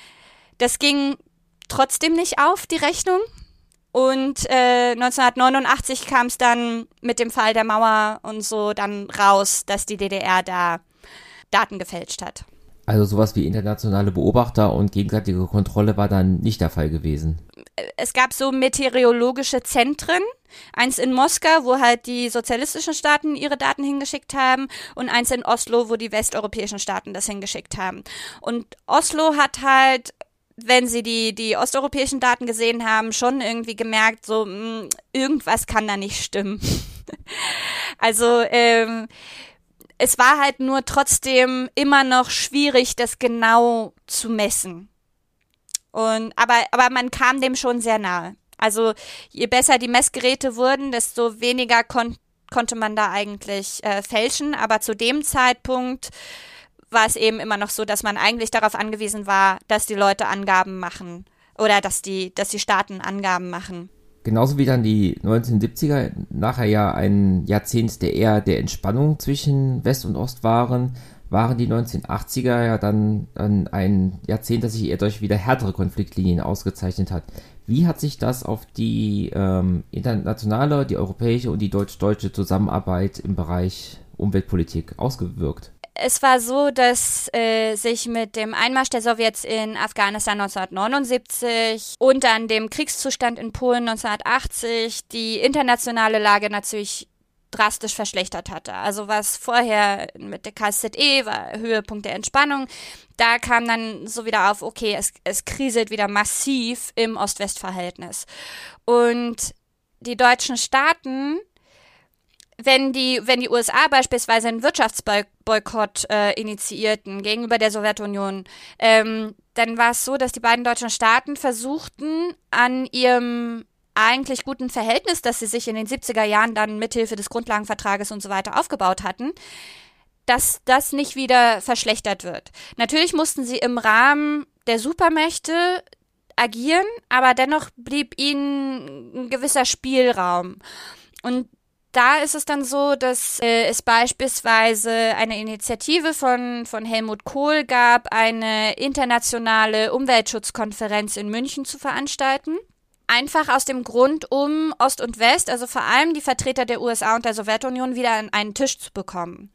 A: Das ging trotzdem nicht auf, die Rechnung. Und äh, neunzehnhundertneunundachtzig kam es dann mit dem Fall der Mauer und so dann raus, dass die D D R da Daten gefälscht hat.
B: Also sowas wie internationale Beobachter und gegenseitige Kontrolle war dann nicht der Fall gewesen?
A: Es gab so meteorologische Zentren, eins in Moskau, wo halt die sozialistischen Staaten ihre Daten hingeschickt haben und eins in Oslo, wo die westeuropäischen Staaten das hingeschickt haben. Und Oslo hat halt, wenn sie die, die osteuropäischen Daten gesehen haben, schon irgendwie gemerkt, so, mh, irgendwas kann da nicht stimmen. Also, ähm, es war halt nur trotzdem immer noch schwierig, das genau zu messen. Und, aber, aber man kam dem schon sehr nahe. Also, je besser die Messgeräte wurden, desto weniger kon- konnte man da eigentlich äh, fälschen. Aber zu dem Zeitpunkt war es eben immer noch so, dass man eigentlich darauf angewiesen war, dass die Leute Angaben machen oder dass die, dass die Staaten Angaben machen.
B: Genauso wie dann die neunzehnhundertsiebziger nachher ja ein Jahrzehnt der eher der Entspannung zwischen West und Ost waren, waren die neunzehnhundertachtziger ja dann, dann ein Jahrzehnt, das sich eher durch wieder härtere Konfliktlinien ausgezeichnet hat. Wie hat sich das auf die ähm, internationale, die europäische und die deutsch-deutsche Zusammenarbeit im Bereich Umweltpolitik ausgewirkt?
A: Es war so, dass äh, sich mit dem Einmarsch der Sowjets in Afghanistan neunzehnhundertneunundsiebzig und dann dem Kriegszustand in Polen neunzehnhundertachtzig die internationale Lage natürlich drastisch verschlechtert hatte. Also was vorher mit der K Z E war Höhepunkt der Entspannung, da kam dann so wieder auf, okay, es, es kriselt wieder massiv im Ost-West-Verhältnis. Und die deutschen Staaten, wenn die, wenn die U S A beispielsweise einen Wirtschaftsboykott äh, initiierten gegenüber der Sowjetunion, ähm, dann war es so, dass die beiden deutschen Staaten versuchten, an ihrem eigentlich guten Verhältnis, das sie sich in den siebziger Jahren dann mithilfe des Grundlagenvertrages und so weiter aufgebaut hatten, dass das nicht wieder verschlechtert wird. Natürlich mussten sie im Rahmen der Supermächte agieren, aber dennoch blieb ihnen ein gewisser Spielraum. Und da ist es dann so, dass äh, es beispielsweise eine Initiative von, von Helmut Kohl gab, eine internationale Umweltschutzkonferenz in München zu veranstalten. Einfach aus dem Grund, um Ost und West, also vor allem die Vertreter der U S A und der Sowjetunion, wieder an einen Tisch zu bekommen.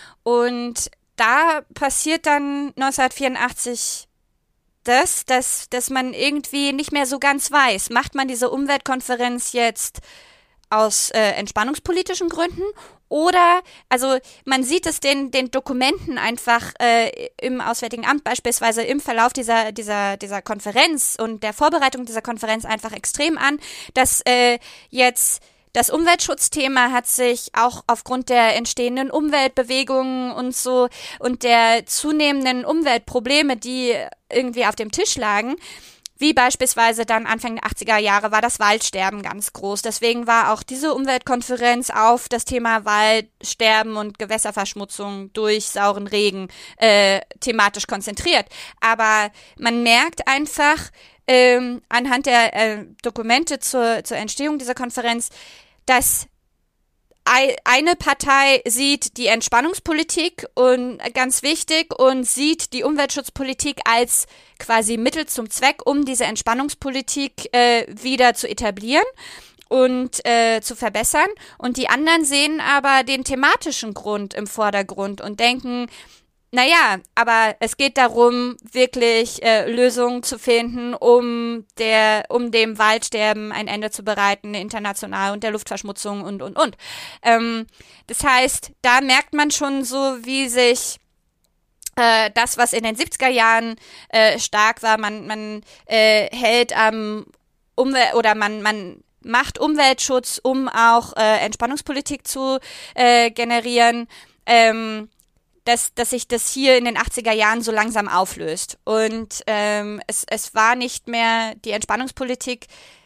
A: Und da passiert dann neunzehnhundertvierundachtzig das, dass, dass man irgendwie nicht mehr so ganz weiß, macht man diese Umweltkonferenz jetzt aus äh, entspannungspolitischen Gründen oder, also man sieht es den, den Dokumenten einfach äh, im Auswärtigen Amt beispielsweise im Verlauf dieser, dieser, dieser Konferenz und der Vorbereitung dieser Konferenz einfach extrem an, dass äh, jetzt Das Umweltschutzthema hat sich auch aufgrund der entstehenden Umweltbewegungen und so und der zunehmenden Umweltprobleme, die irgendwie auf dem Tisch lagen, wie beispielsweise dann Anfang der achtziger Jahre war das Waldsterben ganz groß. Deswegen war auch diese Umweltkonferenz auf das Thema Waldsterben und Gewässerverschmutzung durch sauren Regen äh, thematisch konzentriert. Aber man merkt einfach, Ähm, anhand der äh, Dokumente zur, zur Entstehung dieser Konferenz, dass ei, eine Partei sieht die Entspannungspolitik und ganz wichtig und sieht die Umweltschutzpolitik als quasi Mittel zum Zweck, um diese Entspannungspolitik äh, wieder zu etablieren und äh, zu verbessern. Und die anderen sehen aber den thematischen Grund im Vordergrund und denken, naja, aber es geht darum, wirklich äh, Lösungen zu finden, um der, um dem Waldsterben ein Ende zu bereiten, international und der Luftverschmutzung und, und, und. Ähm, das heißt, da merkt man schon so, wie sich äh, das, was in den siebziger Jahren äh, stark war, man, man äh, hält am Umwelt, oder man, man macht Umweltschutz, um auch äh, Entspannungspolitik zu äh, generieren, ähm, Dass, dass sich das hier in den achtziger Jahren so langsam auflöst. Und ähm, es, es war nicht mehr, die Entspannungspolitik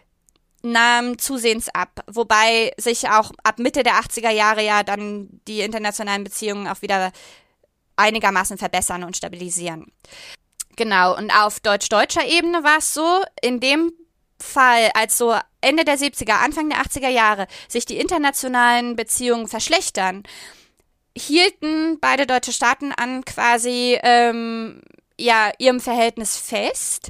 A: nahm zusehends ab, wobei sich auch ab Mitte der achtziger Jahre ja dann die internationalen Beziehungen auch wieder einigermaßen verbessern und stabilisieren. Genau, und auf deutsch-deutscher Ebene war es so, in dem Fall, als so Ende der siebziger, Anfang der achtziger Jahre sich die internationalen Beziehungen verschlechtern, hielten beide deutsche Staaten an quasi ähm, ja ihrem Verhältnis fest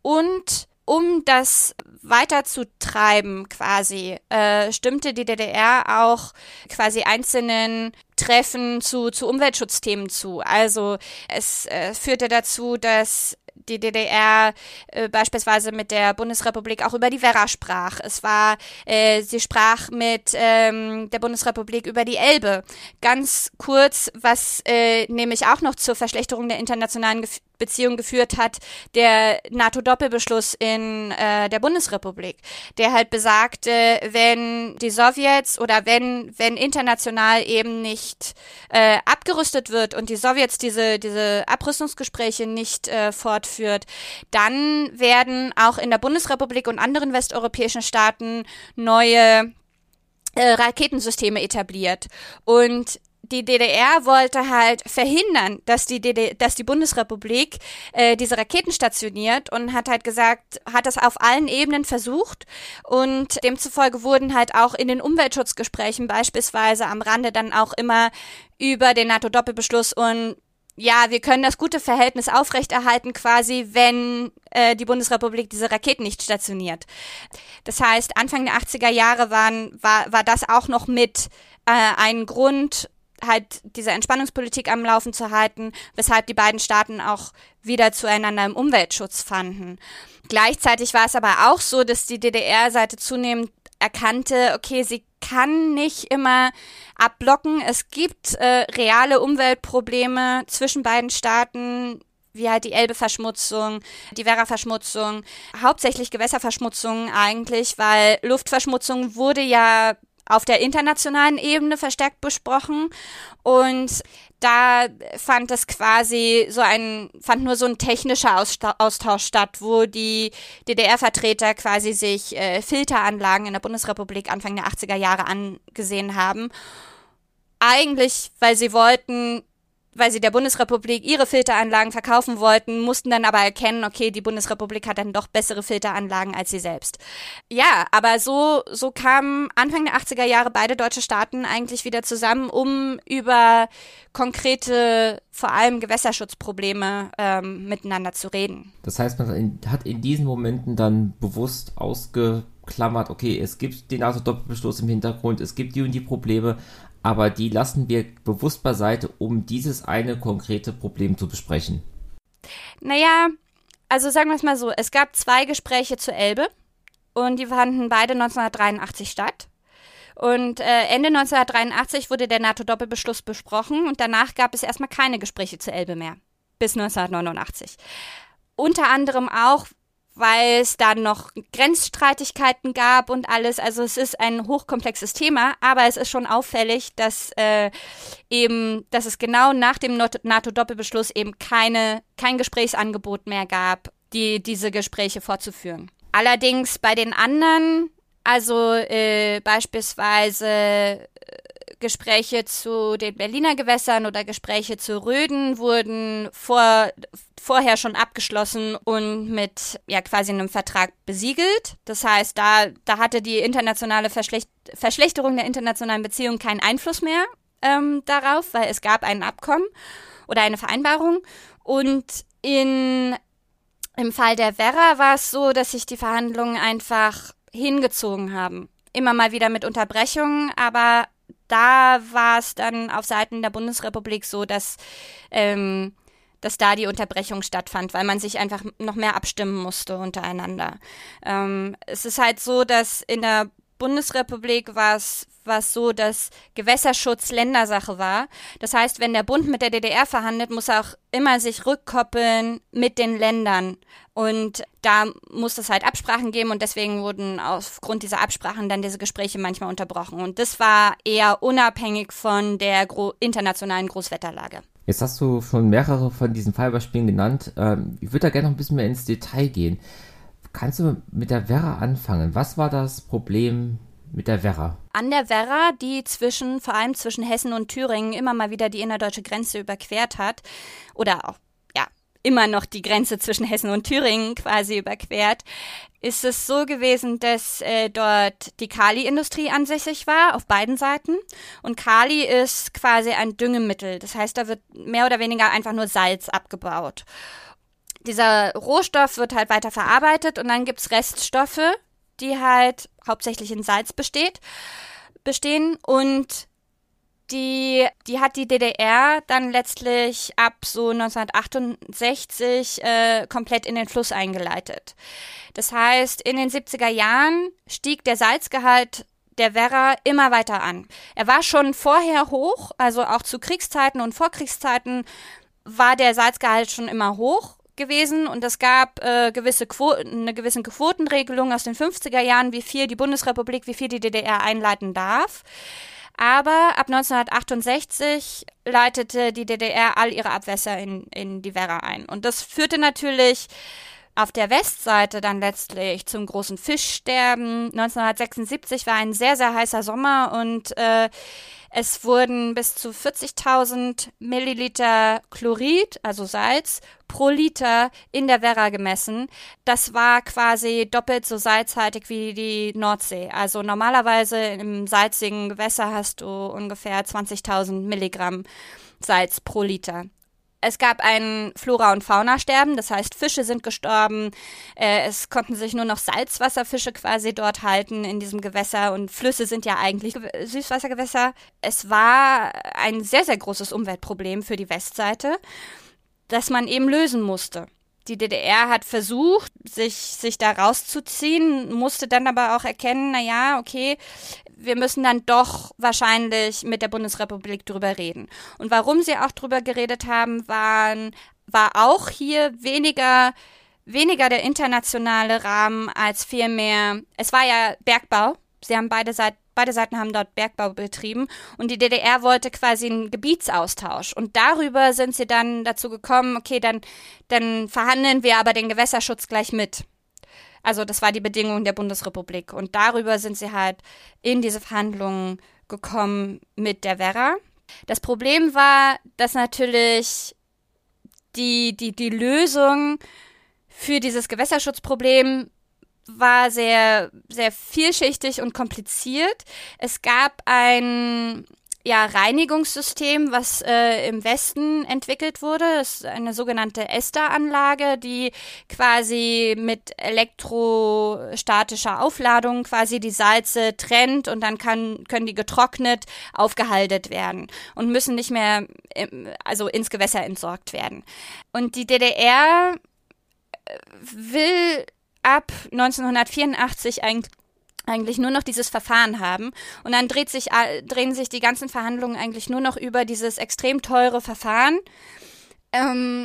A: und um das weiterzutreiben quasi äh, stimmte die D D R auch quasi einzelnen Treffen zu, zu Umweltschutzthemen zu. Also es äh, führte dazu, dass die D D R äh, beispielsweise mit der Bundesrepublik auch über die Werra sprach. Es war, äh, sie sprach mit ähm, der Bundesrepublik über die Elbe. Ganz kurz, was äh, nämlich auch noch zur Verschlechterung der internationalen Gef- Beziehungen geführt hat, der NATO-Doppelbeschluss in äh, der Bundesrepublik, der halt besagte, wenn die Sowjets oder wenn wenn international eben nicht äh, abgerüstet wird und die Sowjets diese diese Abrüstungsgespräche nicht äh, fortführt, dann werden auch in der Bundesrepublik und anderen westeuropäischen Staaten neue äh, Raketensysteme etabliert. Und die D D R wollte halt verhindern, dass die, D D, dass die Bundesrepublik äh, diese Raketen stationiert und hat halt gesagt, hat das auf allen Ebenen versucht und demzufolge wurden halt auch in den Umweltschutzgesprächen beispielsweise am Rande dann auch immer über den NATO-Doppelbeschluss und ja, wir können das gute Verhältnis aufrechterhalten quasi, wenn äh, die Bundesrepublik diese Raketen nicht stationiert. Das heißt, Anfang der achtziger Jahre waren, war, war das auch noch mit äh, ein Grund, halt diese Entspannungspolitik am Laufen zu halten, weshalb die beiden Staaten auch wieder zueinander im Umweltschutz fanden. Gleichzeitig war es aber auch so, dass die D D R-Seite zunehmend erkannte, okay, sie kann nicht immer abblocken. Es gibt äh, reale Umweltprobleme zwischen beiden Staaten, wie halt die Elbeverschmutzung, die Werra-Verschmutzung, hauptsächlich Gewässerverschmutzung eigentlich, weil Luftverschmutzung wurde ja auf der internationalen Ebene verstärkt besprochen und da fand es quasi so ein, fand nur so ein technischer Aussta- Austausch statt, wo die D D R-Vertreter quasi sich äh, Filteranlagen in der Bundesrepublik Anfang der achtziger Jahre angesehen haben. Eigentlich, weil sie wollten, weil sie der Bundesrepublik ihre Filteranlagen verkaufen wollten, mussten dann aber erkennen, okay, die Bundesrepublik hat dann doch bessere Filteranlagen als sie selbst. Ja, aber so so kamen Anfang der achtziger Jahre beide deutsche Staaten eigentlich wieder zusammen, um über konkrete, vor allem Gewässerschutzprobleme ähm, miteinander zu reden.
B: Das heißt, man in, hat in diesen Momenten dann bewusst ausgeklammert, okay, es gibt den NATO-Doppelbeschluss im Hintergrund, es gibt die und die Probleme, aber die lassen wir bewusst beiseite, um dieses eine konkrete Problem zu besprechen.
A: Naja, also sagen wir es mal so, es gab zwei Gespräche zur Elbe und die fanden beide neunzehnhundertdreiundachtzig statt. Und äh, Ende neunzehnhundertdreiundachtzig wurde der NATO-Doppelbeschluss besprochen und danach gab es erstmal keine Gespräche zur Elbe mehr, bis neunzehnhundertneunundachtzig. Unter anderem auch, weil es da noch Grenzstreitigkeiten gab und alles. Also es ist ein hochkomplexes Thema, aber es ist schon auffällig, dass äh, eben, dass es genau nach dem NATO-Doppelbeschluss eben keine, kein Gesprächsangebot mehr gab, die diese Gespräche fortzuführen. Allerdings bei den anderen, also äh, beispielsweise äh, Gespräche zu den Berliner Gewässern oder Gespräche zu Röden wurden vor, vorher schon abgeschlossen und mit ja quasi einem Vertrag besiegelt. Das heißt, da, da hatte die internationale Verschlecht- Verschlechterung der internationalen Beziehungen keinen Einfluss mehr ähm, darauf, weil es gab ein Abkommen oder eine Vereinbarung. Und in, im Fall der Werra war es so, dass sich die Verhandlungen einfach hingezogen haben. Immer mal wieder mit Unterbrechungen, aber da war es dann auf Seiten der Bundesrepublik so, dass, ähm, dass da die Unterbrechung stattfand, weil man sich einfach noch mehr abstimmen musste untereinander. Ähm, es ist halt so, dass in der Bundesrepublik war es war es so, dass Gewässerschutz Ländersache war. Das heißt, wenn der Bund mit der D D R verhandelt, muss er auch immer sich rückkoppeln mit den Ländern. Und da muss es halt Absprachen geben und deswegen wurden aufgrund dieser Absprachen dann diese Gespräche manchmal unterbrochen. Und das war eher unabhängig von der gro- internationalen Großwetterlage.
B: Jetzt hast du schon mehrere von diesen Fallbeispielen genannt. Ähm, ich würde da gerne noch ein bisschen mehr ins Detail gehen. Kannst du mit der Werra anfangen? Was war das Problem mit der Werra?
A: An der Werra, die zwischen, vor allem zwischen Hessen und Thüringen immer mal wieder die innerdeutsche Grenze überquert hat oder auch, ja, immer noch die Grenze zwischen Hessen und Thüringen quasi überquert, ist es so gewesen, dass äh, dort die Kaliindustrie ansässig war, auf beiden Seiten. Und Kali ist quasi ein Düngemittel. Das heißt, da wird mehr oder weniger einfach nur Salz abgebaut. Dieser Rohstoff wird halt weiter verarbeitet und dann gibt's Reststoffe, die halt hauptsächlich in Salz besteht, bestehen und die, die hat die D D R dann letztlich ab so neunzehnhundertachtundsechzig äh, komplett in den Fluss eingeleitet. Das heißt, in den siebziger Jahren stieg der Salzgehalt der Werra immer weiter an. Er war schon vorher hoch, also auch zu Kriegszeiten und Vorkriegszeiten war der Salzgehalt schon immer hoch gewesen und es gab äh, gewisse Quo- eine gewisse Quotenregelung aus den fünfziger Jahren, wie viel die Bundesrepublik, wie viel die D D R einleiten darf. Aber ab neunzehnhundertachtundsechzig leitete die D D R all ihre Abwässer in, in die Werra ein. Und das führte natürlich auf der Westseite dann letztlich zum großen Fischsterben. neunzehnhundertsechsundsiebzig war ein sehr, sehr heißer Sommer und äh, es wurden bis zu vierzigtausend Milliliter Chlorid, also Salz, pro Liter in der Werra gemessen. Das war quasi doppelt so salzhaltig wie die Nordsee. Also normalerweise im salzigen Gewässer hast du ungefähr zwanzigtausend Milligramm Salz pro Liter. Es gab ein Flora- und Faunasterben, das heißt, Fische sind gestorben, äh, es konnten sich nur noch Salzwasserfische quasi dort halten in diesem Gewässer und Flüsse sind ja eigentlich Ge- Süßwassergewässer. Es war ein sehr, sehr großes Umweltproblem für die Westseite, das man eben lösen musste. Die D D R hat versucht, sich, sich da rauszuziehen, musste dann aber auch erkennen, na ja, okay, wir müssen dann doch wahrscheinlich mit der Bundesrepublik drüber reden. Und warum sie auch drüber geredet haben, waren, war auch hier weniger, weniger der internationale Rahmen als vielmehr, es war ja Bergbau. Sie haben beide Seiten, beide Seiten haben dort Bergbau betrieben und die D D R wollte quasi einen Gebietsaustausch. Und darüber sind sie dann dazu gekommen, okay, dann, dann verhandeln wir aber den Gewässerschutz gleich mit. Also das war die Bedingung der Bundesrepublik. Und darüber sind sie halt in diese Verhandlungen gekommen mit der Werra. Das Problem war, dass natürlich die, die, die Lösung für dieses Gewässerschutzproblem war sehr, sehr vielschichtig und kompliziert. Es gab ein ja, Reinigungssystem, was äh, im Westen entwickelt wurde. Das ist eine sogenannte ESTA-Anlage, die quasi mit elektrostatischer Aufladung quasi die Salze trennt und dann kann, können die getrocknet aufgehalten werden und müssen nicht mehr im, also ins Gewässer entsorgt werden. Und die D D R will ab neunzehnhundertvierundachtzig eigentlich eigentlich nur noch dieses Verfahren haben. Und dann dreht sich, drehen sich die ganzen Verhandlungen eigentlich nur noch über dieses extrem teure Verfahren, ähm,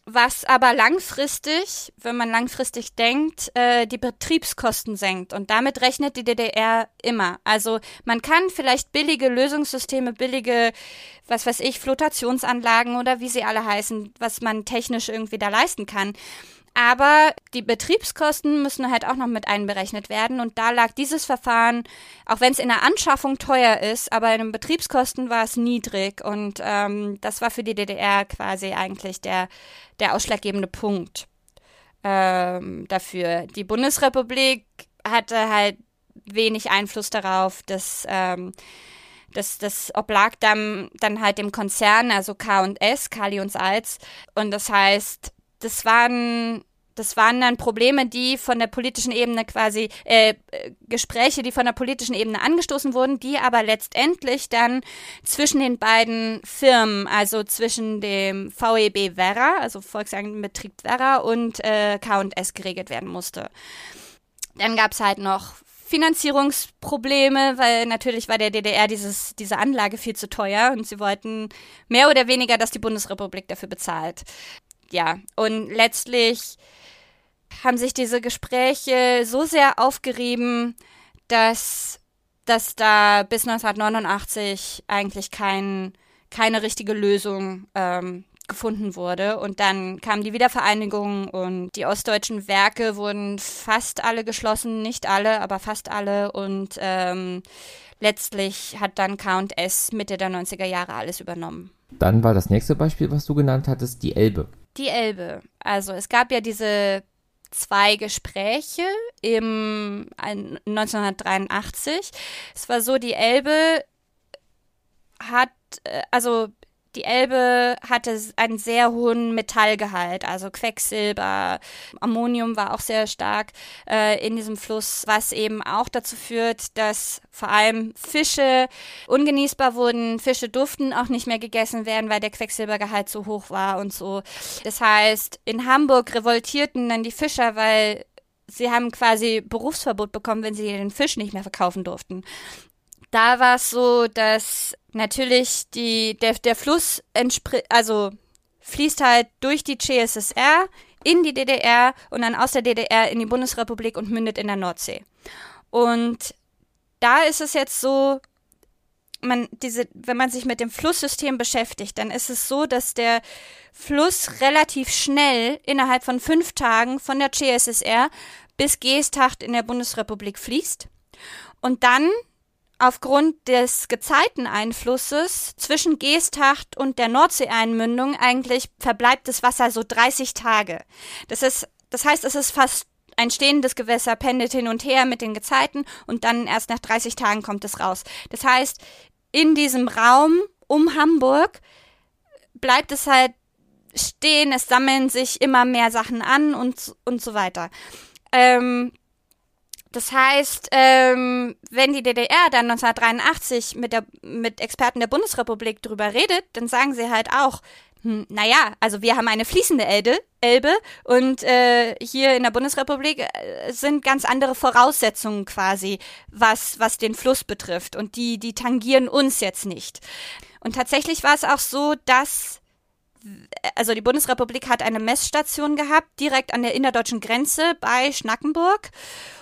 A: was aber langfristig, wenn man langfristig denkt, äh, die Betriebskosten senkt. Und damit rechnet die D D R immer. Also man kann vielleicht billige Lösungssysteme, billige, was weiß ich, Flotationsanlagen oder wie sie alle heißen, was man technisch irgendwie da leisten kann. Aber die Betriebskosten müssen halt auch noch mit einberechnet werden. Und da lag dieses Verfahren, auch wenn es in der Anschaffung teuer ist, aber in den Betriebskosten war es niedrig. Und ähm, das war für die D D R quasi eigentlich der, der ausschlaggebende Punkt ähm, dafür. Die Bundesrepublik hatte halt wenig Einfluss darauf, dass ähm, Das, das oblag dann, dann halt dem Konzern, also K und S, Kali und Salz. Und das heißt, das waren, das waren dann Probleme, die von der politischen Ebene quasi, äh, Gespräche, die von der politischen Ebene angestoßen wurden, die aber letztendlich dann zwischen den beiden Firmen, also zwischen dem V E B Werra, also Volkswagenbetrieb Werra und äh, K und S geregelt werden musste. Dann gab es halt noch Finanzierungsprobleme, weil natürlich war der D D R dieses, diese Anlage viel zu teuer und sie wollten mehr oder weniger, dass die Bundesrepublik dafür bezahlt. Ja, und letztlich haben sich diese Gespräche so sehr aufgerieben, dass, dass da bis neunzehnhundertneunundachtzig eigentlich kein, keine richtige Lösung ähm, gefunden wurde. Und dann kam die Wiedervereinigung und die ostdeutschen Werke wurden fast alle geschlossen, nicht alle, aber fast alle. Und ähm, letztlich hat dann K und S Mitte der neunziger Jahre alles übernommen.
B: Dann war das nächste Beispiel, was du genannt hattest, die Elbe.
A: Die Elbe. Also es gab ja diese zwei Gespräche im neunzehnhundertdreiundachtzig. Es war so, die Elbe hat, also die Elbe hatte einen sehr hohen Metallgehalt, also Quecksilber, Ammonium war auch sehr stark äh, in diesem Fluss, was eben auch dazu führt, dass vor allem Fische ungenießbar wurden, Fische durften auch nicht mehr gegessen werden, weil der Quecksilbergehalt so hoch war und so. Das heißt, in Hamburg revoltierten dann die Fischer, weil sie haben quasi Berufsverbot bekommen, wenn sie den Fisch nicht mehr verkaufen durften. Da war es so, dass natürlich die, der, der Fluss entspr- also fließt halt durch die C S S R in die D D R und dann aus der D D R in die Bundesrepublik und mündet in der Nordsee. Und da ist es jetzt so, man diese, wenn man sich mit dem Flusssystem beschäftigt, dann ist es so, dass der Fluss relativ schnell innerhalb von fünf Tagen von der C S S R bis Geesthacht in der Bundesrepublik fließt und dann aufgrund des Gezeiteneinflusses zwischen Geesthacht und der Nordseeeinmündung eigentlich verbleibt das Wasser so dreißig Tage. Das ist, das heißt, es ist fast ein stehendes Gewässer, pendelt hin und her mit den Gezeiten und dann erst nach dreißig Tagen kommt es raus. Das heißt, in diesem Raum um Hamburg bleibt es halt stehen, es sammeln sich immer mehr Sachen an und, und so weiter. Ähm, Das heißt, ähm, wenn die D D R dann neunzehnhundertdreiundachtzig mit der mit Experten der Bundesrepublik drüber redet, dann sagen sie halt auch, hm, naja, also wir haben eine fließende Elbe, Elbe und äh, hier in der Bundesrepublik äh, sind ganz andere Voraussetzungen quasi, was was den Fluss betrifft und die die tangieren uns jetzt nicht. Und tatsächlich war es auch so, dass also die Bundesrepublik hat eine Messstation gehabt, direkt an der innerdeutschen Grenze bei Schnackenburg.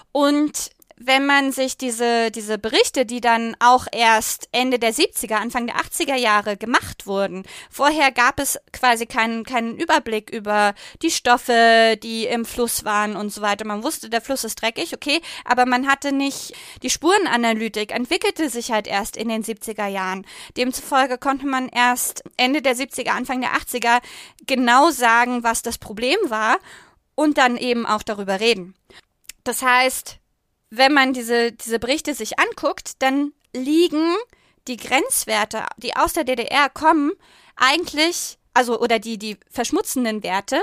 A: Und wenn man sich diese, diese Berichte, die dann auch erst Ende der siebziger, Anfang der achtziger Jahre gemacht wurden, vorher gab es quasi keinen, keinen Überblick über die Stoffe, die im Fluss waren und so weiter. Man wusste, der Fluss ist dreckig, okay, aber man hatte nicht, die Spurenanalytik entwickelte sich halt erst in den siebziger Jahren. Demzufolge konnte man erst Ende der siebziger, Anfang der achtziger genau sagen, was das Problem war und dann eben auch darüber reden. Das heißt, wenn man diese, diese Berichte sich anguckt, dann liegen die Grenzwerte, die aus der D D R kommen, eigentlich, also oder die, die verschmutzenden Werte,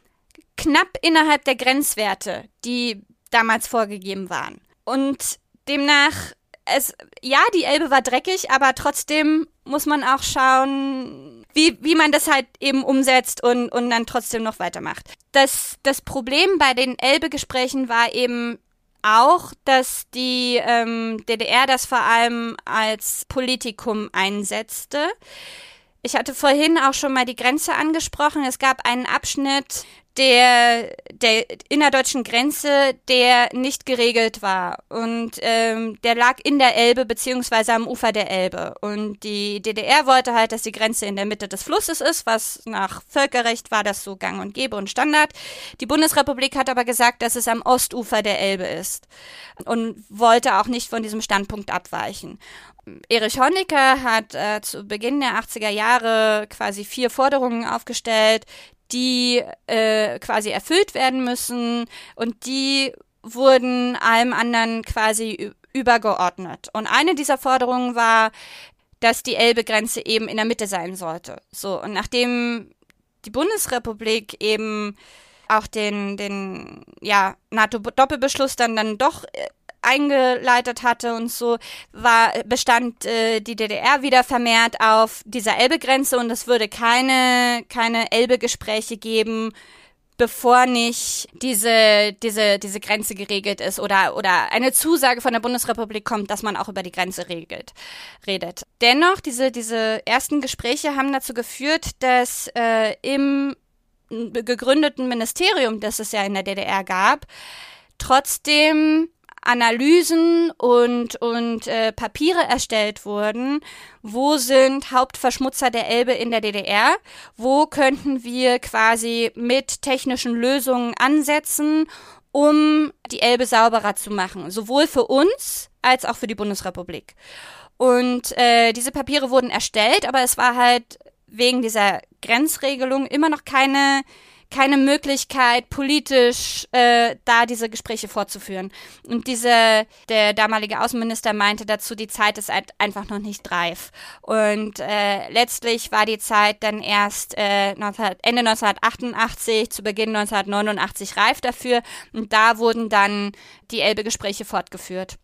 A: knapp innerhalb der Grenzwerte, die damals vorgegeben waren. Und demnach, es, ja, die Elbe war dreckig, aber trotzdem muss man auch schauen, wie, wie man das halt eben umsetzt und, und dann trotzdem noch weitermacht. Das, das Problem bei den Elbe-Gesprächen war eben auch, dass die ähm, D D R das vor allem als Politikum einsetzte. Ich hatte vorhin auch schon mal die Grenze angesprochen. Es gab einen Abschnitt der, der innerdeutschen Grenze, der nicht geregelt war. Und ähm, der lag in der Elbe beziehungsweise am Ufer der Elbe. Und die D D R wollte halt, dass die Grenze in der Mitte des Flusses ist, was nach Völkerrecht war das so gang und gäbe und Standard. Die Bundesrepublik hat aber gesagt, dass es am Ostufer der Elbe ist und wollte auch nicht von diesem Standpunkt abweichen. Erich Honecker hat äh, zu Beginn der achtziger Jahre quasi vier Forderungen aufgestellt, die äh, quasi erfüllt werden müssen, und die wurden allem anderen quasi übergeordnet. Und eine dieser Forderungen war, dass die Elbegrenze eben in der Mitte sein sollte. So, und nachdem die Bundesrepublik eben auch den, den ja, NATO-Doppelbeschluss dann, dann doch äh, eingeleitet hatte und so, war bestand äh, die D D R wieder vermehrt auf dieser Elbegrenze, und es würde keine keine Elbe-Gespräche geben, bevor nicht diese diese diese Grenze geregelt ist oder oder eine Zusage von der Bundesrepublik kommt, dass man auch über die Grenze regelt redet. Dennoch, diese diese ersten Gespräche haben dazu geführt, dass äh, im gegründeten Ministerium, das es ja in der D D R gab, trotzdem Analysen und, und äh, Papiere erstellt wurden. Wo sind Hauptverschmutzer der Elbe in der D D R? Wo könnten wir quasi mit technischen Lösungen ansetzen, um die Elbe sauberer zu machen? Sowohl für uns als auch für die Bundesrepublik. Und äh, diese Papiere wurden erstellt, aber es war halt wegen dieser Grenzregelung immer noch keine keine Möglichkeit, politisch äh, da diese Gespräche fortzuführen. Und diese, der damalige Außenminister meinte dazu, die Zeit ist halt einfach noch nicht reif. Und äh, letztlich war die Zeit dann erst äh, Ende neunzehnhundertachtundachtzig, zu Beginn neunzehnhundertneunundachtzig reif dafür. Und da wurden dann die Elbe-Gespräche fortgeführt.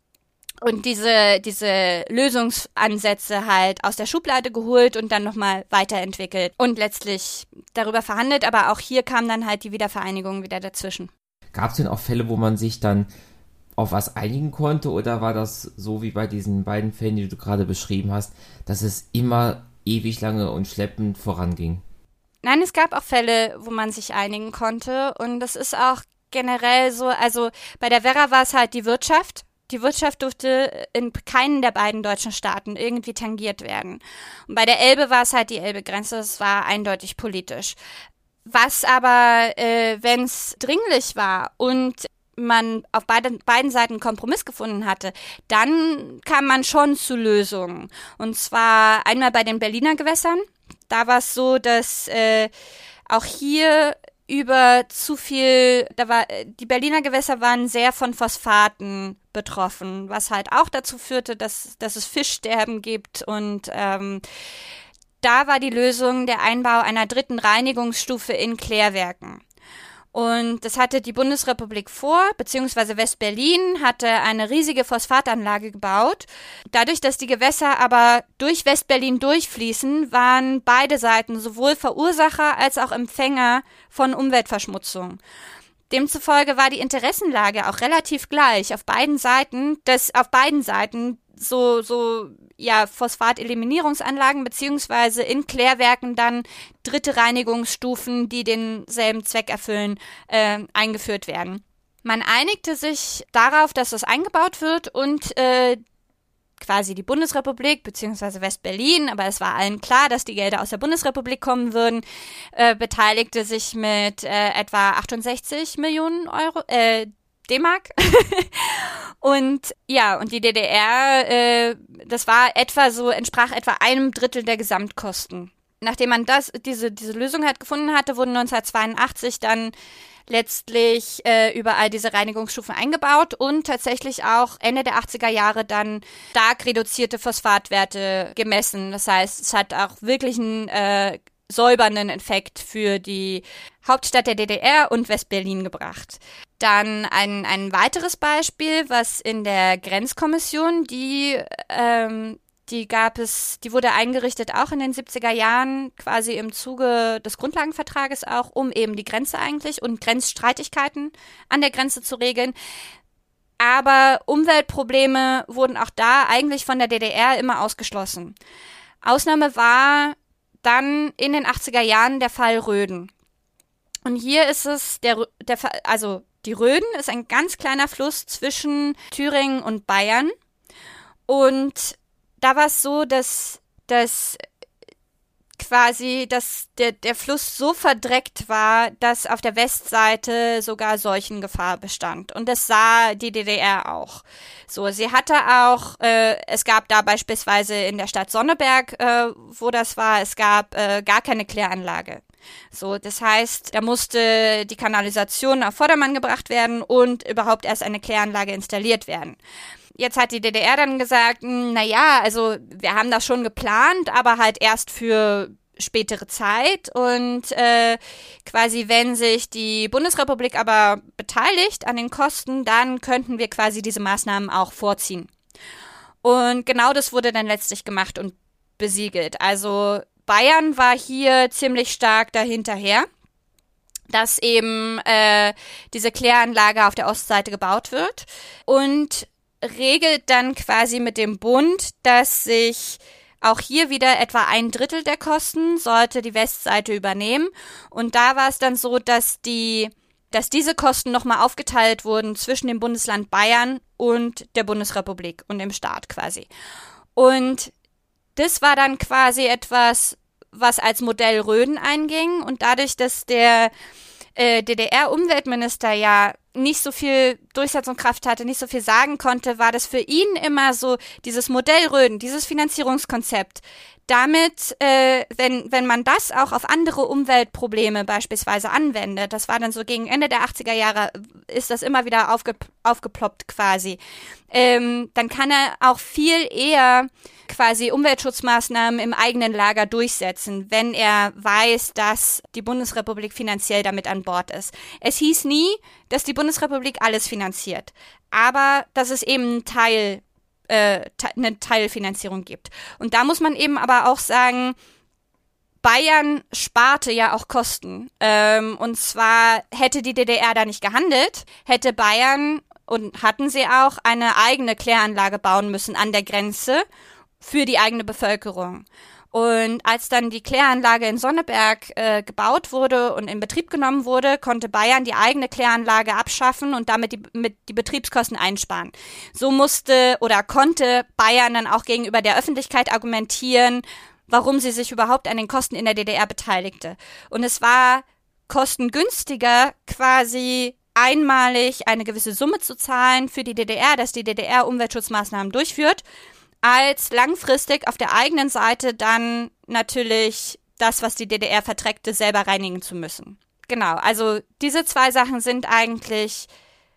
A: Und diese, diese Lösungsansätze halt aus der Schublade geholt und dann nochmal weiterentwickelt und letztlich darüber verhandelt, aber auch hier kam dann halt die Wiedervereinigung wieder dazwischen.
B: Gab es denn auch Fälle, wo man sich dann auf was einigen konnte, oder war das so wie bei diesen beiden Fällen, die du gerade beschrieben hast, dass es immer ewig lange und schleppend voranging?
A: Nein, es gab auch Fälle, wo man sich einigen konnte, und das ist auch generell so, also bei der Werra war es halt die Wirtschaft. Die Wirtschaft durfte in keinen der beiden deutschen Staaten irgendwie tangiert werden. Und bei der Elbe war es halt die Elbegrenze, das war eindeutig politisch. Was aber, äh, wenn es dringlich war und man auf beide, beiden Seiten einen Kompromiss gefunden hatte, dann kam man schon zu Lösungen. Und zwar einmal bei den Berliner Gewässern. Da war es so, dass äh, auch hier über zu viel, da war, die Berliner Gewässer waren sehr von Phosphaten betroffen, was halt auch dazu führte, dass, dass es Fischsterben gibt, und ähm, da war die Lösung der Einbau einer dritten Reinigungsstufe in Klärwerken. Und das hatte die Bundesrepublik vor, beziehungsweise West-Berlin hatte eine riesige Phosphatanlage gebaut. Dadurch, dass die Gewässer aber durch West-Berlin durchfließen, waren beide Seiten sowohl Verursacher als auch Empfänger von Umweltverschmutzung. Demzufolge war die Interessenlage auch relativ gleich auf beiden Seiten, dass auf beiden Seiten so, so, ja, Phosphateliminierungsanlagen beziehungsweise in Klärwerken dann dritte Reinigungsstufen, die denselben Zweck erfüllen, äh, eingeführt werden. Man einigte sich darauf, dass das eingebaut wird, und äh, quasi die Bundesrepublik beziehungsweise West-Berlin, aber es war allen klar, dass die Gelder aus der Bundesrepublik kommen würden, äh, beteiligte sich mit äh, etwa achtundsechzig Millionen Euro, äh, D-Mark. Und ja, und die D D R, äh, das war etwa so, entsprach etwa einem Drittel der Gesamtkosten. Nachdem man das, diese, diese Lösung halt gefunden hatte, wurden neunzehnhundertzweiundachtzig dann letztlich äh, überall diese Reinigungsstufen eingebaut und tatsächlich auch Ende der achtziger Jahre dann stark reduzierte Phosphatwerte gemessen. Das heißt, es hat auch wirklich einen äh, säubernden Effekt für die Hauptstadt der D D R und West-Berlin gebracht. Dann ein, ein weiteres Beispiel, was in der Grenzkommission, die ähm, Die gab es, die wurde eingerichtet auch in den siebziger Jahren, quasi im Zuge des Grundlagenvertrages auch, um eben die Grenze eigentlich und Grenzstreitigkeiten an der Grenze zu regeln. Aber Umweltprobleme wurden auch da eigentlich von der D D R immer ausgeschlossen. Ausnahme war Dann in den achtziger Jahren der Fall Röden. Und hier ist es, der, der, also die Röden ist ein ganz kleiner Fluss zwischen Thüringen und Bayern. Und da war es so, dass, dass quasi dass der, der Fluss so verdreckt war, dass auf der Westseite sogar Seuchengefahr bestand. Und das sah die D D R auch. So, sie hatte auch, äh, es gab da beispielsweise in der Stadt Sonneberg, äh, wo das war, es gab äh, gar keine Kläranlage. So, das heißt, da musste die Kanalisation auf Vordermann gebracht werden und überhaupt erst eine Kläranlage installiert werden. Jetzt hat die D D R dann gesagt, na ja, also wir haben das schon geplant, aber halt erst für spätere Zeit und äh, quasi wenn sich die Bundesrepublik aber beteiligt an den Kosten, dann könnten wir quasi diese Maßnahmen auch vorziehen. Und genau das wurde dann letztlich gemacht und besiegelt. Also Bayern war hier ziemlich stark dahinterher, dass eben äh, diese Kläranlage auf der Ostseite gebaut wird und regelt dann quasi mit dem Bund, dass sich auch hier wieder etwa ein Drittel der Kosten sollte die Westseite übernehmen. Und da war es dann so, dass die, dass diese Kosten nochmal aufgeteilt wurden zwischen dem Bundesland Bayern und der Bundesrepublik und dem Staat quasi. Und das war dann quasi etwas, was als Modell Röden einging. Und dadurch, dass der äh, D D R-Umweltminister ja nicht so viel Durchsetzungskraft hatte, nicht so viel sagen konnte, war das für ihn immer so dieses Modell Röden, dieses Finanzierungskonzept. Damit, äh, wenn wenn man das auch auf andere Umweltprobleme beispielsweise anwendet, das war dann so gegen Ende der achtziger Jahre, ist das immer wieder aufge, aufgeploppt quasi, ähm, dann kann er auch viel eher quasi Umweltschutzmaßnahmen im eigenen Lager durchsetzen, wenn er weiß, dass die Bundesrepublik finanziell damit an Bord ist. Es hieß nie, dass die Bundesrepublik alles finanziert, aber dass es eben ein Teil Äh, eine Teilfinanzierung gibt. Und da muss man eben aber auch sagen, Bayern sparte ja auch Kosten. Ähm, und zwar hätte die D D R da nicht gehandelt, hätte Bayern, und hatten sie auch, eine eigene Kläranlage bauen müssen an der Grenze für die eigene Bevölkerung. Und als dann die Kläranlage in Sonneberg äh, gebaut wurde und in Betrieb genommen wurde, konnte Bayern die eigene Kläranlage abschaffen und damit die, mit die Betriebskosten einsparen. So musste oder konnte Bayern dann auch gegenüber der Öffentlichkeit argumentieren, warum sie sich überhaupt an den Kosten in der D D R beteiligte. Und es war kostengünstiger, quasi einmalig eine gewisse Summe zu zahlen für die D D R, dass die D D R Umweltschutzmaßnahmen durchführt, als langfristig auf der eigenen Seite dann natürlich das, was die D D R verträgte, selber reinigen zu müssen. Genau, also diese zwei Sachen sind eigentlich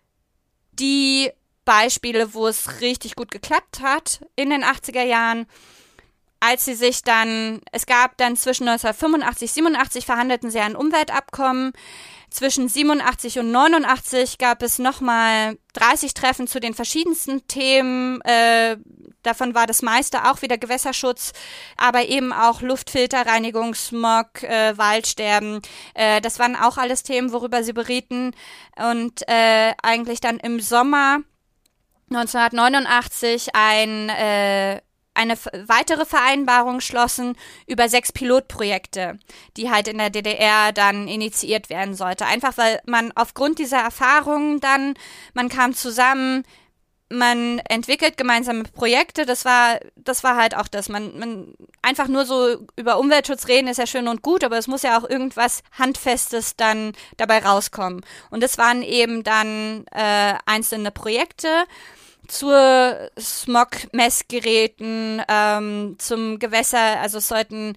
A: die Beispiele, wo es richtig gut geklappt hat in den achtziger Jahren. Als sie sich dann, es gab dann zwischen neunzehnhundertfünfundachtzig und siebenundachtzig verhandelten sie ein Umweltabkommen. Zwischen siebenundachtzig und neunundachtzig gab es nochmal dreißig Treffen zu den verschiedensten Themen. Äh, davon war das meiste auch wieder Gewässerschutz, aber eben auch Luftfilterreinigung, Smog, äh, Waldsterben. Äh, das waren auch alles Themen, worüber sie berieten. Und äh, eigentlich dann im Sommer neunzehnhundertneunundachtzig ein äh, eine weitere Vereinbarung schlossen über sechs Pilotprojekte, die halt in der D D R dann initiiert werden sollte. Einfach weil man aufgrund dieser Erfahrungen dann, man kam zusammen, man entwickelt gemeinsame Projekte, das war, das war halt auch das. Man, man einfach nur so über Umweltschutz reden ist ja schön und gut, aber es muss ja auch irgendwas Handfestes dann dabei rauskommen. Und das waren eben dann äh, einzelne Projekte zur Smog-Messgeräten, ähm, zum Gewässer, also es sollten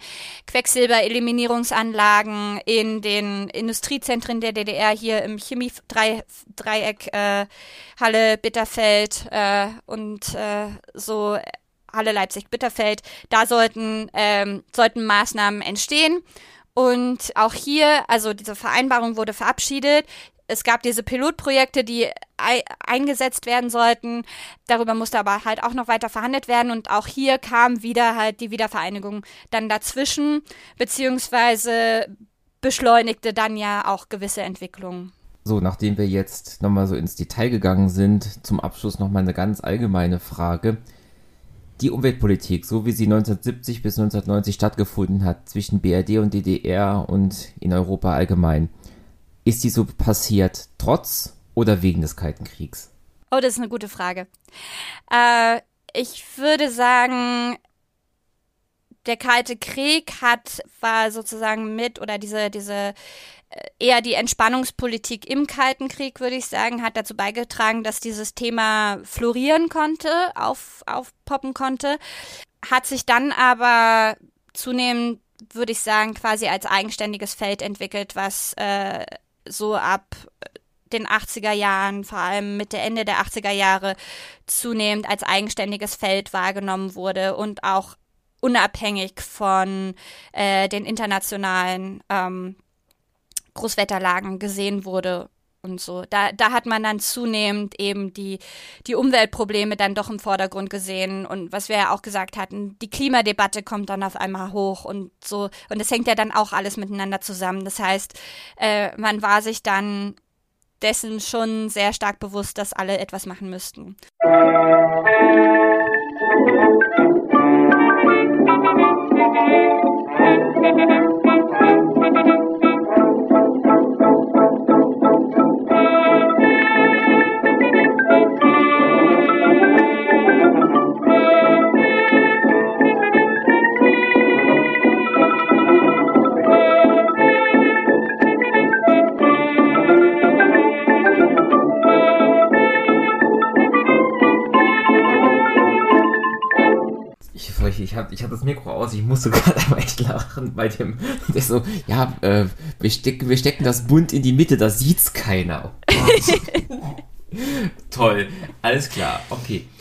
A: Quecksilbereliminierungsanlagen in den Industriezentren der D D R hier im Chemie-Dreieck, äh, Halle, Bitterfeld äh, und äh, so Halle, Leipzig, Bitterfeld, da sollten, ähm, sollten Maßnahmen entstehen. Und auch hier, also diese Vereinbarung wurde verabschiedet. Es gab diese Pilotprojekte, die ei- eingesetzt werden sollten. Darüber musste aber halt auch noch weiter verhandelt werden. Und auch hier kam wieder halt die Wiedervereinigung dann dazwischen, beziehungsweise beschleunigte dann ja auch gewisse Entwicklungen.
B: So, nachdem wir jetzt nochmal so ins Detail gegangen sind, zum Abschluss nochmal eine ganz allgemeine Frage. die Umweltpolitik, so wie sie neunzehnhundertsiebzig bis neunzehnhundertneunzig stattgefunden hat, zwischen B R D und D D R und in Europa allgemein, ist die so passiert trotz oder wegen des Kalten Kriegs?
A: Oh, das ist eine gute Frage. Äh, ich würde sagen, der Kalte Krieg hat, war sozusagen mit, oder diese, diese eher die Entspannungspolitik im Kalten Krieg, würde ich sagen, hat dazu beigetragen, dass dieses Thema florieren konnte, auf, aufpoppen konnte, hat sich dann aber zunehmend, würde ich sagen, quasi als eigenständiges Feld entwickelt, was äh, so ab den achtziger Jahren, vor allem Mitte, Ende der achtziger Jahre, zunehmend als eigenständiges Feld wahrgenommen wurde und auch unabhängig von äh, den internationalen ähm, Großwetterlagen gesehen wurde und so. Da, da hat man dann zunehmend eben die, die Umweltprobleme dann doch im Vordergrund gesehen und was wir ja auch gesagt hatten, die Klimadebatte kommt dann auf einmal hoch und so. Und das hängt ja dann auch alles miteinander zusammen. Das heißt, äh, man war sich dann dessen schon sehr stark bewusst, dass alle etwas machen müssten.
B: Ich habe ich hab das Mikro aus, ich musste gerade aber echt lachen bei dem, der so, ja, äh, wir, steck, wir stecken das bunt in die Mitte, da sieht's keiner. Oh Toll, alles klar, okay.